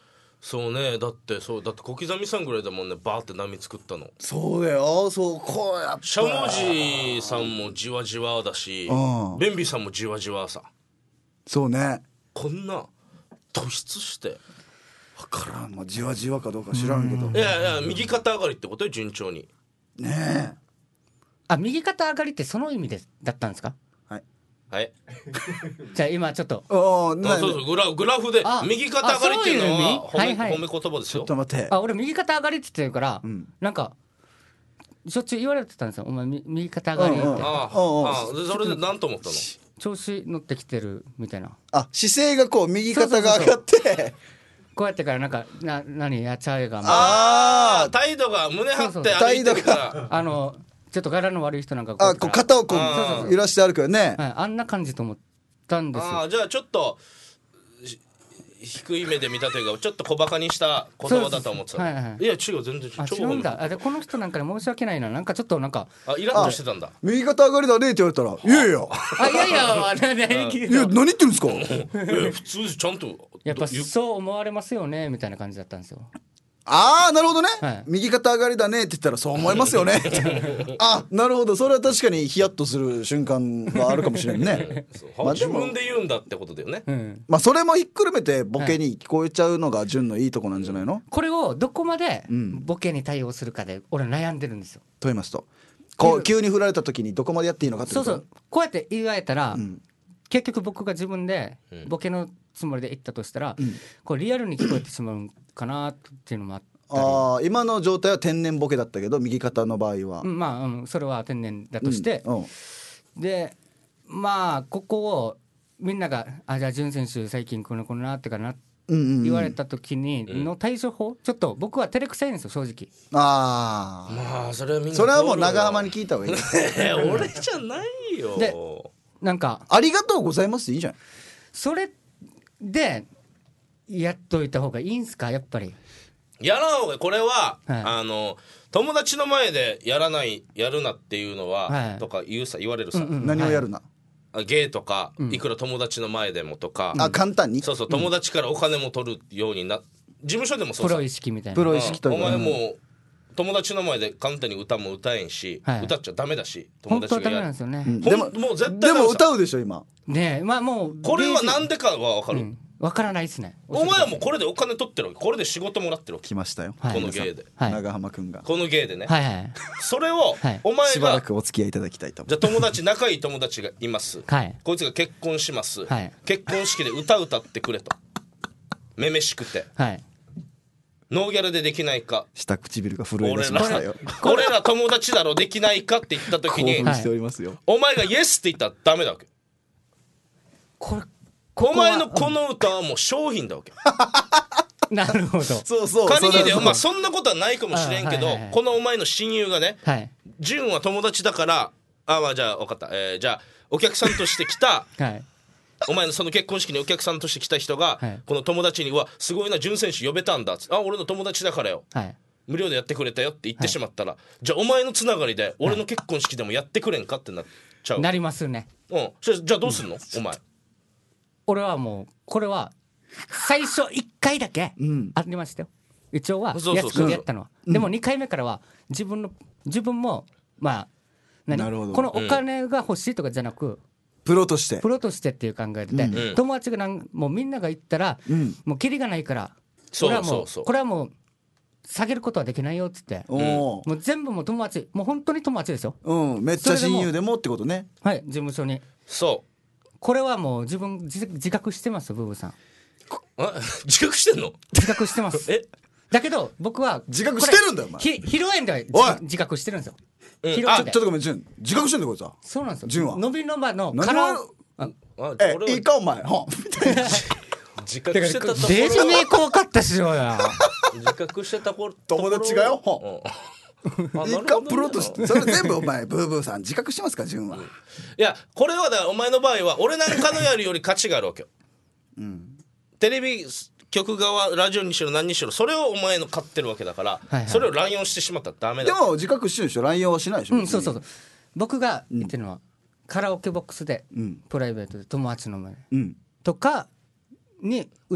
そうね、だってそうだって小刻みさんぐらいだもんね、バーって波作ったの。 そうだよ、そうこうやっぱしゃもじさんもじわじわだし、 うんベンビーさんもじわじわさ。 そうね、 こんな突出して分からん、まあ、じわじわかどうか知らんけど、 いやいや右肩上がりってことよ、順調に。 ねえ、 あ、右肩上がりってその意味でだったんですか？ はい。 じゃあ今ちょっとおーなあそうそう、グラグラフであ右肩上がりっていうのはあそういう意味褒め、 はいはい褒め言葉ですよちょっ。と待って、 あ、俺右肩上がりって言ってるから、 んなんかしょっちゅう言われてたんですよ。お前み右肩上がりって、 うんうんああおうおうああでそれで何と思ったの？ 調子乗ってきてるみたいな。 あ、姿勢がこう右肩が上がってこうやってからなんかな何やっちゃえがもうああ態度が胸張ってそうそう歩いてるからあのちょっと柄の悪い人なんかこうやあ、 ってからこう肩をこあう揺らして歩くよね、 はい、あんな感じと思ったんですよ。 ああじゃあちょっとし低い目で見たというかちょっと小バカにした言葉だと思ってた。 そうですはいはいいや違う全然あ超褒め違うんだ。あでこの人なんかに申し訳ないな、なんかちょっとなんかあイラッとしてたんだ。 右肩上がりだねって言われたら、いやいやあいやいやなないいや何言ってるんですかえ普通ちゃんとやっぱゆそう思われますよねみたいな感じだったんですよ。 ああ、なるほどね、 はい右肩上がりだねって言ったらそう思いますよねあ、なるほど、それは確かにヒヤッとする瞬間があるかもしれんねそうまあでも自分で言うんだってことだよね。 うん、 まあそれもひっくるめてボケに聞こえちゃうのが純のいいとこなんじゃないの、 これをどこまでんボケに対応するかで俺悩んでるんですよ。 と言いますと、こう急に振られた時にどこまでやっていいのかってこと。 そうそう、こうやって言われたら、 ん結局僕が自分でボケのつもりで言ったとしたら、これリアルに聞こえてしまうんかなっていうのもあったり、 ああ、今の状態は天然ボケだったけど右肩の場合は、 うんまあ、うん、それは天然だとして、 うんうんでまあここをみんなが「あじゃあ潤選手最近この子な」ってかなうんうんうん言われた時にの対処法、ちょっと僕は照れくさいんですよ正直。 ああ、 まあそれはみんなそれはもう長浜に聞いた方がいいえ俺じゃないよ。 でなんかありがとうございますでいいじゃん。 それでやっといた方がいいんすかやっぱり。 やらん方がこれは、 はいあの友達の前でやらないやるなっていうのは、 はいとか言うさ言われるさ、 うんうん何をやるな、 あゲイとか、いくら友達の前でもとか、 あ、簡単にそうそう友達からお金も取るようにな事務所でもそうさプロ意識みたいな。 プロ意識というか、 お前もう友達の前で簡単に歌も歌えんし、 はい歌っちゃダメだし友本当はダメ達がやるなんですよね。 うんほんでももう絶対でもダメさ歌うでしょ今。 ねえまあもうこれはなんで、 でかは分かる、 うん、分からないですね。 お前はもうこれでお金取ってるわけ、これで仕事もらってるわけ、 来ましたよ、 はいこの芸で、 はい長浜くんがこの芸でね、 はいはいそれを、 はいお前しばらがくお付き合いいただきたいと思じゃあ友達仲いい友達がいます、 はいこいつが結婚します、 はい結婚式で歌歌ってくれとめめしくてはいノーギャラでできないか、 う。下唇が震え出俺らしましたよ。 俺ら友達だろできないかって言った時に、 興奮しておりますよ。 お前がイエスって言ったらダメだわけ。 これお前のこの歌はもう商品だわけ。 なるほど。 そうそう。 仮にで、 それはまあそんなことはないかもしれんけど、 あはいはいはいこのお前の親友がね、 はい純は友達だからあまあじゃあ分かった、えーじゃあお客さんとして来たはいお前のその結婚式にお客さんとして来た人が、 はいこの友達に「うわすごいな純選手呼べたんだ」っつって「あ俺の友達だからよはい無料でやってくれたよ」って言ってしまったら、じゃあお前のつながりで俺の結婚式でもやってくれんかってなっちゃう、 なりますね。 うん、それじゃあどうすんのお前。 俺はもうこれは最初いっかいだけんありましたよ。一応はそうそうそう安くでやったのは。でもにかいめからは自分の自分もまあ何なるほどこのお金が欲しいとかじゃなく、 プロとしてプロとしてっていう考えで、 うん友達がなんもうみんなが言ったら、 んもうキリがないからそうこれはもそううそうこれはもう下げることはできないよっつって、 おおもう全部もう友達もう本当に友達ですよ。 うん、めっちゃ親友でもってことね。 はい事務所にそうこれはもう自分自自覚してますよブーブーさん。 あ自覚してんの自覚してますえだけど僕は自覚してるんだよお前ひ披露宴では自おい自覚してるんですよ。 うんあ、 披露宴でちょっとごめん、純。自覚してんだよ、こいつは。 そうなんですよ。 純は伸び伸ばの何カラをーああえ俺、はいいか、お前。はみたいな。 自覚してたところデジメイ怖かったしよや。 自覚してた頃友達がようんあいなるほどねか、プロとして。それ全部お前、ブーブーさん、自覚してますか、純は。 いやこれはだからお前の場合は俺なんかのやるより価値があるわけよ、テレビ局側ラジオにしろ何にしろそれをお前の買ってるわけだから、 はいはいそれを乱用してしまったらダメだでも、自覚してるでしょ、乱用はしないでしょ。 うんそうそうそう。僕が言ってるのは、カラオケボックスで、 んプライベートで友達の前でうん。 とかに歌っ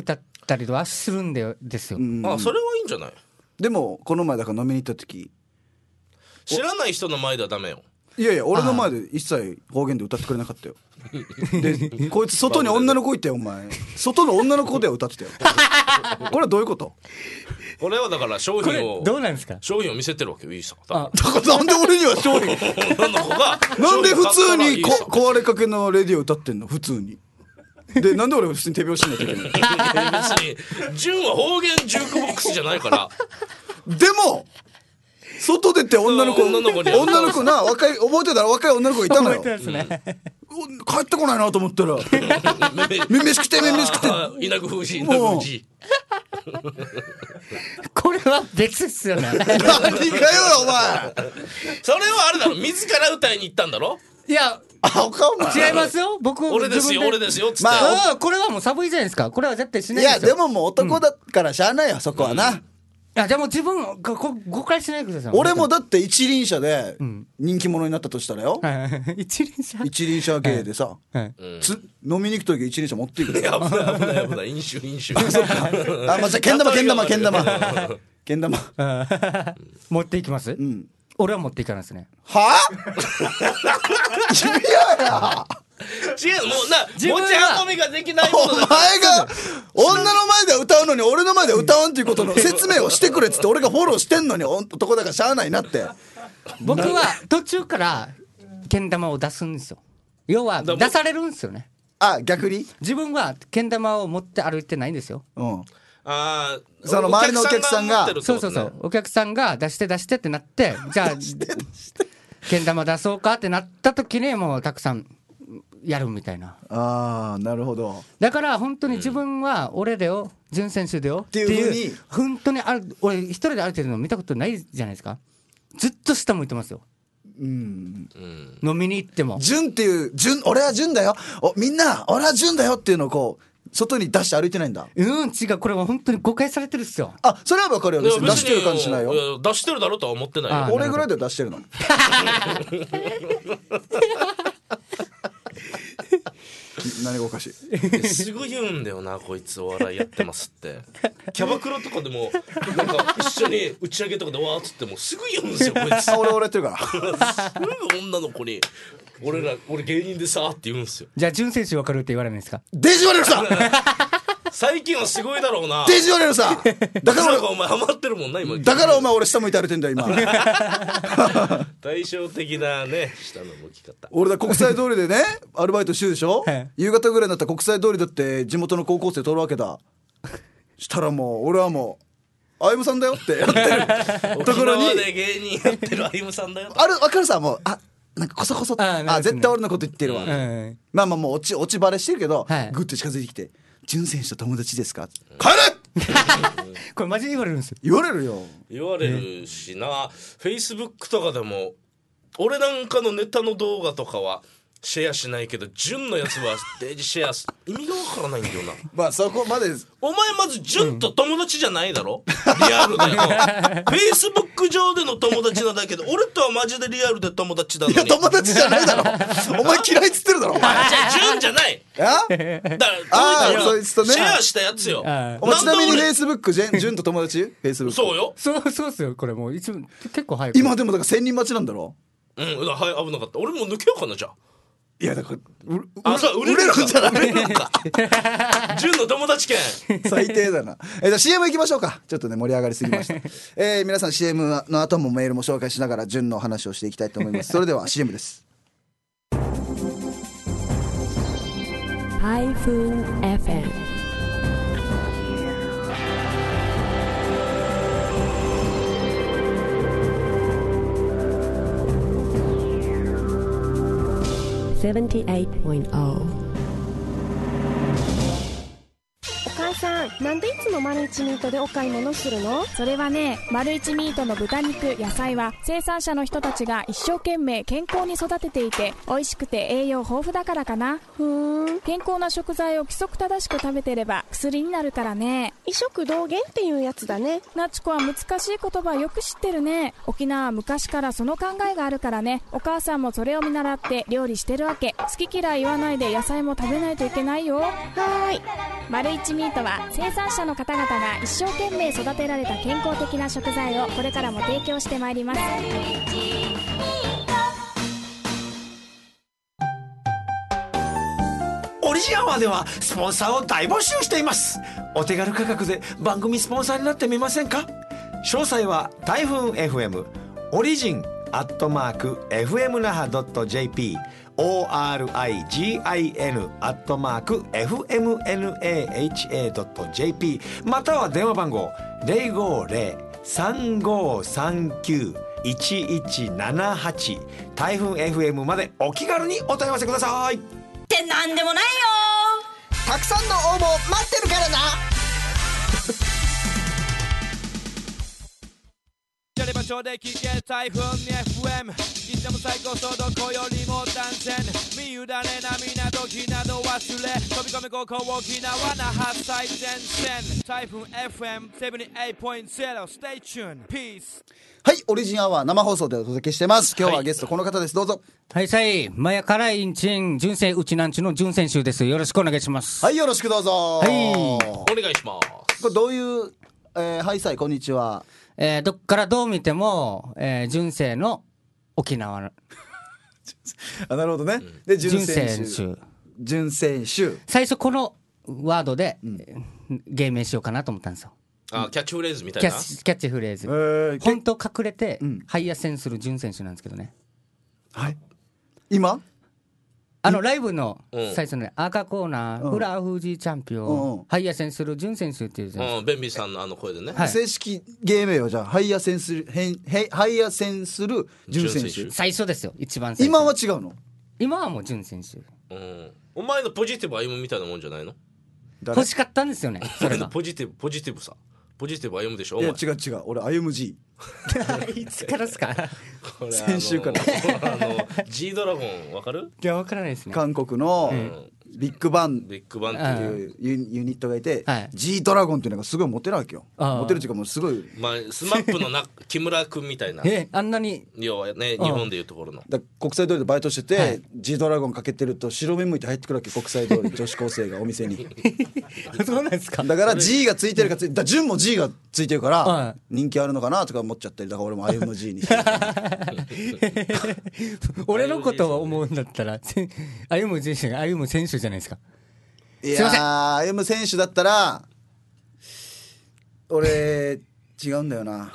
ったりはするんでですよ、うん、 あそれはいいんじゃない。 でもこの前だから飲みに行った時知らない人の前ではダメよ。 いやいや俺の前で一切方言で歌ってくれなかったよでこいつ外に女の子いてお前外の女の子では歌ってたよこれはどういうこと？ これはだから商品をどうなんですか？ 商品を見せてるわけよ。いいさだからなんで俺には商品女の子がなんで普通にこ壊れかけのレディオ歌ってんの普通にでなんで俺普通に手拍子しなきゃいけない別に純は方言ジュークボックスじゃないからでも外出て女の子女の子に女の子な若い覚えてたら若い女の子がいたのよ。覚えてますね、うん、帰ってこないなと思ったらめめしくてめめしくて稲具封じ稲具封じこれは別っすよね何がよお前それはあれだろ自ら歌いに行ったんだろ。 いやあおかお前違いますよ僕俺ですよ俺ですよっつって、 まあ、これはもう寒いじゃないですか。これは絶対しないですよ。 いやでももう男だからしゃあないよ、うん、そこはな、うん、いやでも自分が誤解しないでください。 俺もだって一輪車で人気者になったとしたらよ、 うん、一輪車一輪車芸でさ、はいはい、つ飲みに行くとき一輪車持っていく。いや危ない危ない危ない飲酒飲酒あそっかあまあじゃあけん玉けん玉けん玉けん玉持っていきます、うん、俺は持っていかないですね。 はぁいやいや違うもうな持ち運びができないものだ。 お前が女の前で歌うのに俺の前で歌わんっていうことの説明をしてくれっつって俺がフォローしてんのに男だからしゃあないなって。 僕は途中からけん玉を出すんですよ。要は出されるんですよね。 あ逆に自分はけん玉を持って歩いてないんですよ。 うんあその周りのお客さんがそうそうそうお客さんが出して出してってなってじゃあけん玉出そうかってなった時にもうたくさんやるみたいな。 ああなるほど。 だから本当に自分は俺だよ準選手だよっていう本当にある俺一人で歩いてるの見たことないじゃないですか。ずっと下向いてますよ。うん、飲みに行っても準っていう準俺は準だよおみんな俺は準だよっていうのをこう外に出して歩いてないんだ。 うん違うこれは本当に誤解されてるっすよ。 あそれは分かるよ。出してる感じしないよ。 いや出してるだろうとは思ってないよ。 俺ぐらいで出してるの何がおかしいすぐ言うんだよなこいつお笑いやってますってキャバクラとかでもなんか一緒に打ち上げとかでわーっつってもすぐ言うんですよこいつ。 俺俺やってるからすぐ女の子に俺ら俺芸人でさーって言うんですよ。 じゃあ準選手分かるって言われないですか。 デジワレルさん最近はすごいだろうなデジワレルさんだからお前ハマってるもんな今。 だからお前俺下向いて歩いてんだよ今対照的なね下の向き方。 俺だ国際通りでねアルバイトしてるでしょ夕方ぐらいになったら国際通りだって地元の高校生通るわけだ。したらもう俺はもうあゆむさんだよってやってるところに沖縄で芸人やってるあゆむさんだよある分かるさもうあなんかこそこそあ、ね、あ絶対俺のこと言ってるわ、うん、まあまあもう落ち落ちバレしてるけど、はい、グッと近づいてきて準選手と友達ですか帰れこれマジで言われるんですよ。 言われるよ言われるしな。フェイスブックとかでも俺なんかのネタの動画とかはシェアしないけど純のやつはステージシェアす意味がわからないんだよなまあそこまでお前まず純と友達じゃないだろ、うん、リアルだよフェイスブック上での友達なだけで俺とはマジでリアルで友達だのに。 いや友達じゃないだろお前嫌いっつってるだろお前じゃあ純じゃないあだからあそいつとねシェアしたやつよ。 お前ちなみにフェイスブック純と友達フェイスブックそうよそうそうっすよ。これもういつも結構早く今でもだからせんにん待ちなんだろ。 うんはい危なかった。俺も抜けようかなじゃあ。 いやだからあそう売れるのじゃない売れるのか純の友達券最低だな。えじゃあ シーエム 行きましょうか。ちょっとね盛り上がりすぎました、えー、皆さん シーエム の後もメールも紹介しながら純の話をしていきたいと思います。それでは シーエム です。 ハイフン エフエムセブンティエイトポイントゼロ。 お母さん、なんでいつもマルイチミートでお買い物するの？ それはね、マルイチミートの豚肉、野菜は生産者の人たちが一生懸命健康に育てていて美味しくて栄養豊富だからかな。 ふーん。 健康な食材を規則正しく食べてれば薬になるからね。 医食同源っていうやつだね。 なちこは難しい言葉よく知ってるね。沖縄は昔からその考えがあるからね。お母さんもそれを見習って料理してるわけ。好き嫌い言わないで野菜も食べないといけないよ。 はーい。 マルイチミートは生産者の方々が一生懸命育てられた健康的な食材をこれからも提供してまいります。 オリジンアワーではスポンサーを大募集しています。お手軽価格で番組スポンサーになってみませんか？詳細は台風 エフエム オリジンアットマーク エフエムナハドットジェーピー オーアールアイジーアイエヌ アットマーク エフエムナハドットジェーピー または電話番号 ゼロごゼロ さんごさんきゅう いちいちななはち 台風 エフエム までお気軽にお問い合わせください。 ってなんでもないよ。 たくさんの応募待ってるからな。 やれ場所で聞け台風に エフエム いつでも最高速度どこよりも断然身委ねな港時など忘れ飛び込めここ沖縄那覇最前線台風 エフエムななじゅうはちてんゼロ Stay tuned Peace。 はい、オリジンアワー生放送でお届けしてます。今日はゲストこの方です、どうぞ。 はいさい、マヤカラインチン純正うちなんちの純選手です。よろしくお願いします。 はい、よろしくどうぞ。 はい、 お願いします。 これどういう、えー、はいさいこんにちは。 えー、どっからどう見ても、えー、純正の沖縄あ、なるほどね。で、純選選手手。純選手。 最初このワードで、うん、芸名しようかなと思ったんですよ。 あ、キャッチフレーズみたいな。 キャッチ、キャッチフレーズ。 えー、 本当隠れて、 うん、 ハイヤセンする純選手なんですけどね。 はい。今あのライブの最初の、ね、赤コーナー、フラフージーチャンピオン、うん、ハイヤセンする純選手っていうじゃないですか。 うん、ベンビーさんのあの声でね。 はい、正式芸名をじゃあハイヤセンする、ハイヤセンする純選手。 最初ですよ、一番最初。 今は違うの？ 今はもう純選手。 うん。お前のポジティブ歩むみたいなもんじゃないの？ 欲しかったんですよね。それがポジティブ、ポジティブさ。ポジティブ歩むでしょ。 いや違う違う、俺歩む G。 いつからですか？ 先週から。 あの G ドラゴンわかる？ いやわからないですね。 韓国の、うんビッグバンビッグバンっていうユニットがいて、 はい、 G ドラゴンっていうのがすごいモテるわけよ。モテるっていうかもうすごい、 まあ、スマップのな木村君みたいなえあんなに要はね日本でいうところのだ国際通りでバイトしてて、はい、G ドラゴンかけてると白目向いて入ってくるわけ、国際通り女子高生がお店にそうなんですか。 だから G がついてるかついてだ純も G がついてるから、はい、人気あるのかなとか思っちゃったり、だから俺も アイエムジー に俺のことを思うんだったら アイエムジー が アイエム 選手じゃないですか。 いやー、アイエム 選手だったら俺違うんだよな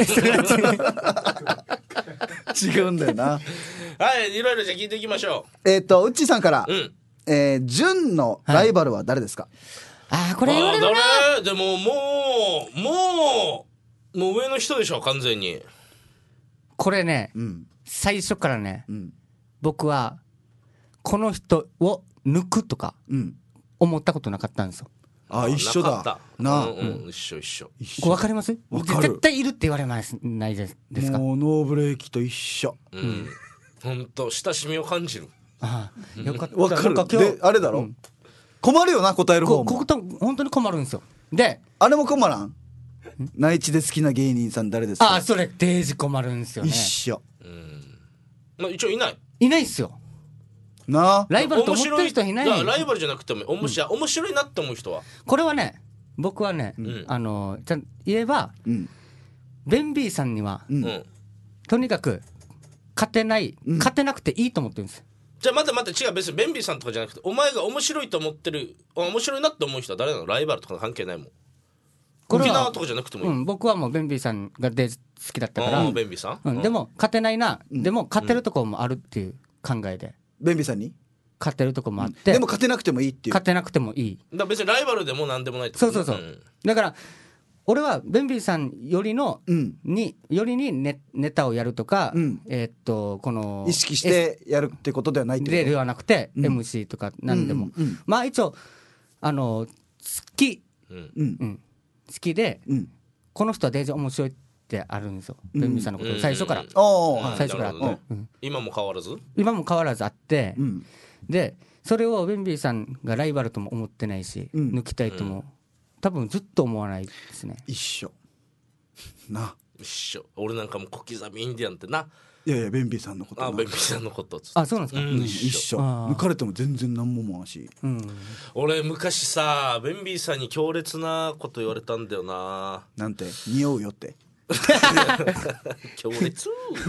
違うんだよな。 はい、いろいろじゃあ聞いていきましょう。えっ、ー、とウッチーさんから、 うんえー、純のライバルは誰ですか？ はい、あーこれ言われるな。 あ誰でももうもうもう上の人でしょ完全に。 これね、うん、最初からね、うん、僕はこの人を抜くとか、うん思ったことなかったんですよ。 あ、一緒だなあ、うんうん、一緒一緒。 わかります？絶対いるって言われますないですか？ もうノーブレーキと一緒。 うん。本当親しみを感じる。 ああ、よかった。 わかる。であれだろ、うん。困るよな答える方も。 ここ本当に困るんですよ。で、 あれも困らん？内地で好きな芸人さん誰ですか？ あ、それデージ困るんですよね。 一緒。 うん。まあ一応いない。 いないっすよ。 なライバルと思ってる人いない。 ライバルじゃなくても面白い、うん、面白いなって思う人はこれはね、僕はね、うん、あのちゃん言えば、うん、ベンビーさんには、うん、とにかく勝てない、うん、勝てなくていいと思ってるんです。 じゃあ待って待って違う、別にベンビーさんとかじゃなくてお前が面白いと思ってる面白いなって思う人は誰なの？ライバルとか関係ないもん。沖縄とかじゃなくてもいい、 うん、僕はもうベンビーさんがで好きだったからベンビーさん、 うん、でも勝てないな、うん、でも勝てるところもあるっていう考えで、 ベンビーさんに勝てるとこもあって、 でも勝てなくてもいいっていう。 勝てなくてもいい。 だから別にライバルでも何でもないってこと。そうそうそう、うん、だから俺はベンビーさんよりの、うん、によりに ネ, ネタをやるとか、うん、えー、っとこの意識してやるってことではないってことではなくて、うん、エムシー とか何でも、うんうんうん、まあ一応あの好き、うんうん、好きで、うん、この人はデージ面白いってあるんですよ、ベンビーさんのこと、うん、最初から、うん、最初からあって、ね、うん、 今も変わらず今も変わらずあって、うん、でそれをベンビーさんがライバルとも思ってないし、うん、抜きたいとも、うん、多分ずっと思わないですね。 一緒な。 一緒。俺なんかも小刻みインディアンってな。 いやいやベンビーさんのことな。 あベンビーさんのことつって。 あそうなんですか、 うん、 一緒。抜かれても全然何も思わんし、 うん、 俺昔さベンビーさんに強烈なこと言われたんだよな。 なんて匂うよって強烈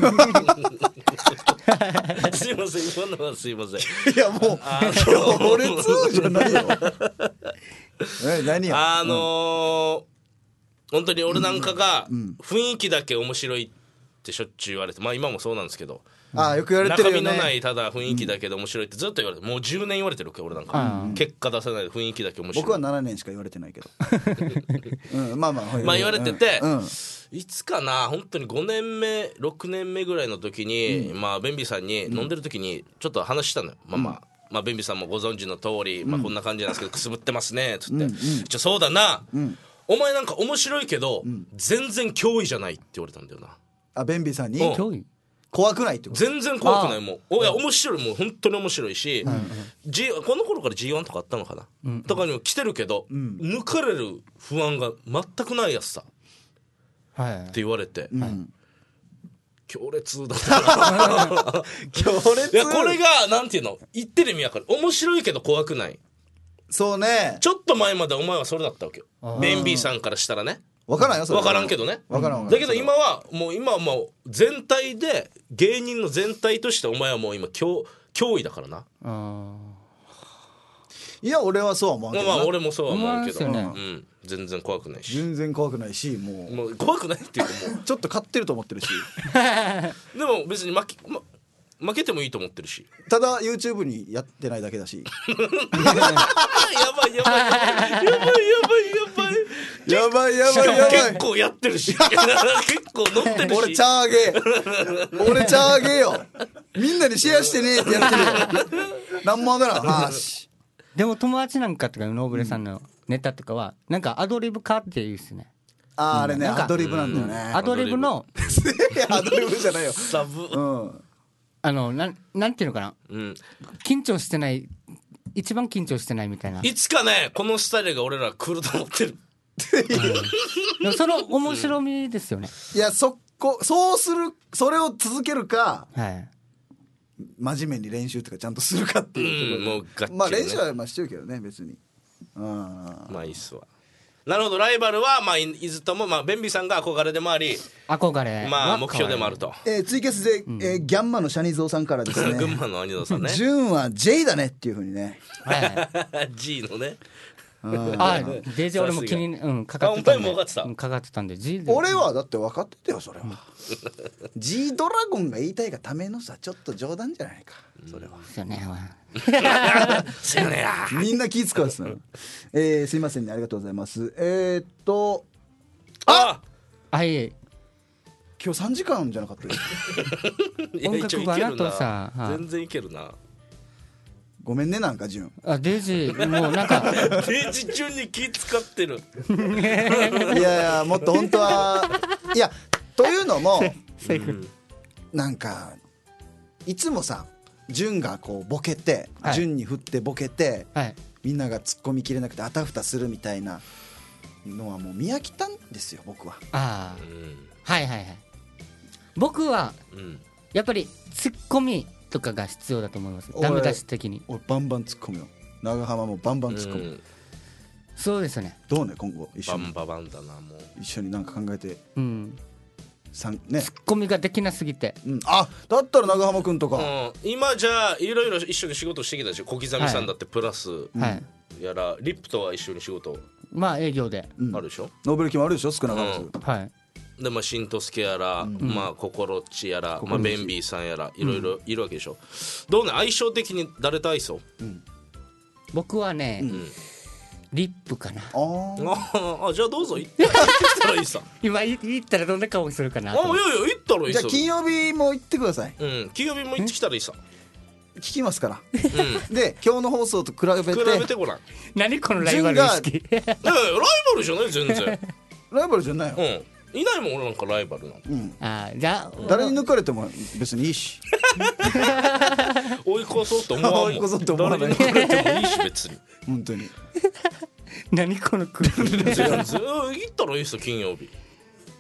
すいません今のはすいません。 いやもう強烈じゃないよえ何よあのーうん、本当に俺なんかが雰囲気だけ面白いってしょっちゅう言われて、まあ今もそうなんですけど、 あよく言われてるよね。 中身のないただ雰囲気だけで面白いってずっと言われて、もうじゅうねん言われてるわけ俺なんか、うん、結果出さないで雰囲気だけ面白い。 僕はななねんしか言われてないけど、うん、まあまあまあ言われてて、 うんうん、 いつかな本当にごねんめろくねんめぐらいの時に、うん、まあベンビーさんに飲んでる時にちょっと話したのよ、まあまあ、うんまあ、ベンビーさんもご存知の通り、まあ、こんな感じなんですけど、うん、くすぶってますねつって、うんうん、ちょそうだな、うん、お前なんか面白いけど、うん、全然脅威じゃないって言われたんだよな。 あベンビーさんに脅威怖くないってこと。 全然怖くない。もうおいや面白い、もう本当に面白いし、うんうん、G、この頃から ジーワン とかあったのかな、うんうん、とかにも来てるけど、うん、抜かれる不安が全くないやつさ、はい、って言われて、うん、強烈だった強烈。いやこれがなんていうの言ってる意味わかる。面白いけど怖くない。 そうね。 ちょっと前までお前はそれだったわけよ、ベンビーさんからしたらね。 分からんよそれ。 分からんけどね。 分からん。 だけど今はもう今はもう全体で芸人の全体としてお前はもう今脅脅威だからな。あいや俺はそうは思うけど、 まあ俺もそうは思うけど、 ねうん、全然怖くないし。 全然怖くないしもうもう怖くないっていうかもうちょっと勝ってると思ってるしでも別に負け、ま、負けてもいいと思ってるし。 ただ YouTube にやってないだけだしやばいやばいやばいやばいやばいやばいやばいやばいやばい結構やってるし結構乗ってるし。 俺チャーゲー俺チャーゲーよ。みんなにシェアしてねってやってるよなんもわからん。はしでも友達なんかとかノーブレさんのネタとかはなんかアドリブかって言うっすね。 あーあれねアドリブなんだよね、 うん、アドリブのアドリブじゃないよサブ、 うん、 あのなんなんていうのかな、うん、緊張してない一番緊張してないみたいな。 いつかねこのスタイルが俺ら来ると思ってるうん、その面白みですよね。 いやそこそうするそれを続けるか、 はい、 真面目に練習とかちゃんとするかっていうところ、うん、もうガッチリね、まあ練習はまあしてるけどね別に。 あまあいいっすわ。なるほど。ライバルはまあいずともまあベンビーさんが憧れでもあり憧れまあ目標でもあると。 えー、ツイキャスで、うんえー、ギャンマのシャニゾーさんからですね群馬のアニゾーさんねジュンは J だねっていう風にね、 はい、G のねああ、デージ俺も気に、うん、かかってたんで。 かかってた、 うん、かかってたんで G で俺はだって分かってたよそれは、うん、G ドラゴンが言いたいがためのさちょっと冗談じゃないかそれは。 そうねそうねみんな気使うっすね、えー、すいませんねありがとうございます。えー、っとあはい今日さんじかんじゃなかったです音楽がなとさ全然いけるな。 ごめんねなんか順あデイジーもうなんかデイジ順に気使ってるいやいやもっと本当はいやというのもなんかいつもさ順がこうボケて、はい、順に振ってボケて、はい、みんなが突っ込みきれなくてあたふたするみたいなのはもう見飽きたんですよ僕は。 ああ、うん、はいはいはい。僕は、うん、やっぱり突っ込みとかが必要だと思います。ダメ出し的に俺バンバン突っ込むよ。長浜もバンバン突っ込む、うん、 そうですよね。 どうね今後一緒にバンババンだなもう一緒になんか考えて、 うんさんね、 ツッコミができなすぎて、 うん、あだったら長浜くんとか、うん、 今じゃあいろいろ一緒に仕事してきたでしょ。小刻みさんだってプラスやら、はい、リップとは一緒に仕事まあ営業で、 うん、あるでしょ。 ノーベル期もあるでしょ少なからず、うん、 はいでまあしんとすけやら、うん、まあ心っちやら、まあ、ベンビーさんやらいろいろいるわけでしょ、うん、どうね相性的に誰と合いそう、うん、 僕はね、うん、リップかな。 ああじゃあどうぞ言ってたらいいさ今言ったらどんな顔するかな。 あいやいや言ったらいいさ。 じゃあ金曜日も言ってください。 うん金曜日も言ってきたらいいさ聞きますから、うん、で今日の放送と比べて比べてごらん。 何このライバル意識。いやライバルじゃない全然ライバルじゃないよ、 うんいないもん俺なんかライバルなんて、うん、 あじゃあ誰に抜かれても別にいいし追い越そうと思わんもん。追い越そうと思わない。誰に抜かれてもいいし別に本当に何この空気言ったらいいっすよ金曜日。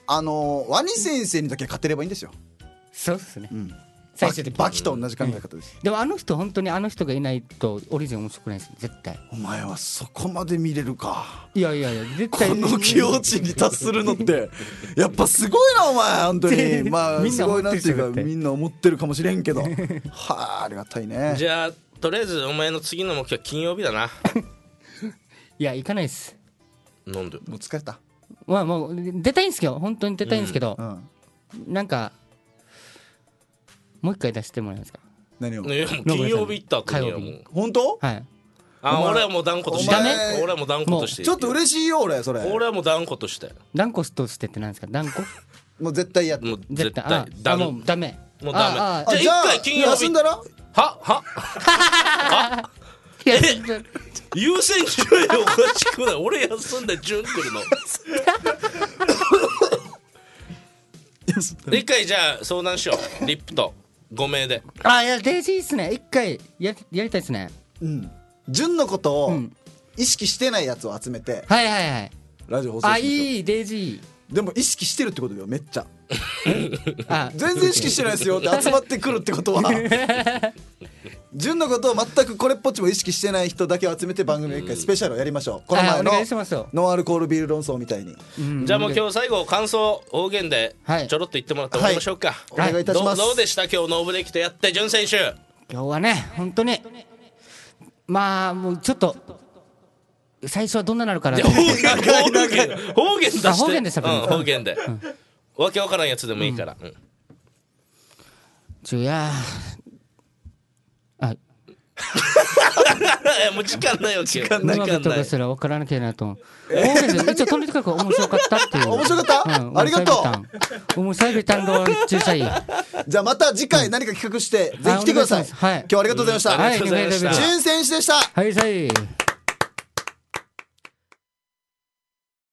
あのワニ先生にだけ勝てればいいんですよ。 そうですね、 うん最終的にバキと同じ考え方です、 うん、でもあの人本当にあの人がいないとオリジン面白くないです絶対。 お前はそこまで見れるか。 いやいやいや絶対この境地に達するのってやっぱすごいなお前本当にまあすごいなっていうかみんな思ってるかもしれんけどはあありがたいね。 じゃあとりあえずお前の次の目標は金曜日だな。 いや行かないです。 なんでもう疲れた。 まあもう出たいんですけど本当に出たいんですけど、 うんうん、 なんかもう一回出してもらえますか。 何を、 ね、もう金曜日行った後にはもう本当？ はい。 あ俺はもう断固として。俺はもう断固として。 ちょっと嬉しいよ俺それ。 俺はもう断固として。 断固としてって何ですか断固？ もう絶対やって。 もう絶対ああもうダメ。 もうダメ。 ああじゃあ一回金曜日休んだら？ はははえ優先順位おかしくない？俺休んで順来るの。一回じゃあ相談しようリップとご名で。 あいやデイジーいいっすね。一回ややりたいっすね。 うん純のことを意識してないやつを集めて、 はいはいはいラジオ放送しましょう。 あいいデイジーでも意識してるってことだよめっちゃあ全然意識してないですよって集まってくるってことは純のことを全くこれっぽっちも意識してない人だけを集めて番組を一回スペシャルをやりましょう。この前のノンアルコールビール論争みたいに。 じゃあもう今日最後感想方言でちょろっと言ってもらって終わりましょうか、 はい、お願いいたします。 どう、どうでした今日ノーブレーキとやって純選手。 今日はね本当にまあもうちょっと最初はどんななるかなと方言方言方言出して方言でしゃべる、 うん、方言で、うん、わけわからんやつでもいいから、うんうん、 ちゅやあもう時間ないよ時間ない。時間ない。すら分からなきゃなと思う。方言で一応とにかく面白かったっていう。 面白かった、うん、ありがとう。 面白い単語小さい。 じゃあまた次回何か企画して、うん、ぜひ来てください。はい。今日はありがとうございました。 ありがとうございました。 純選手でした。 はいはい。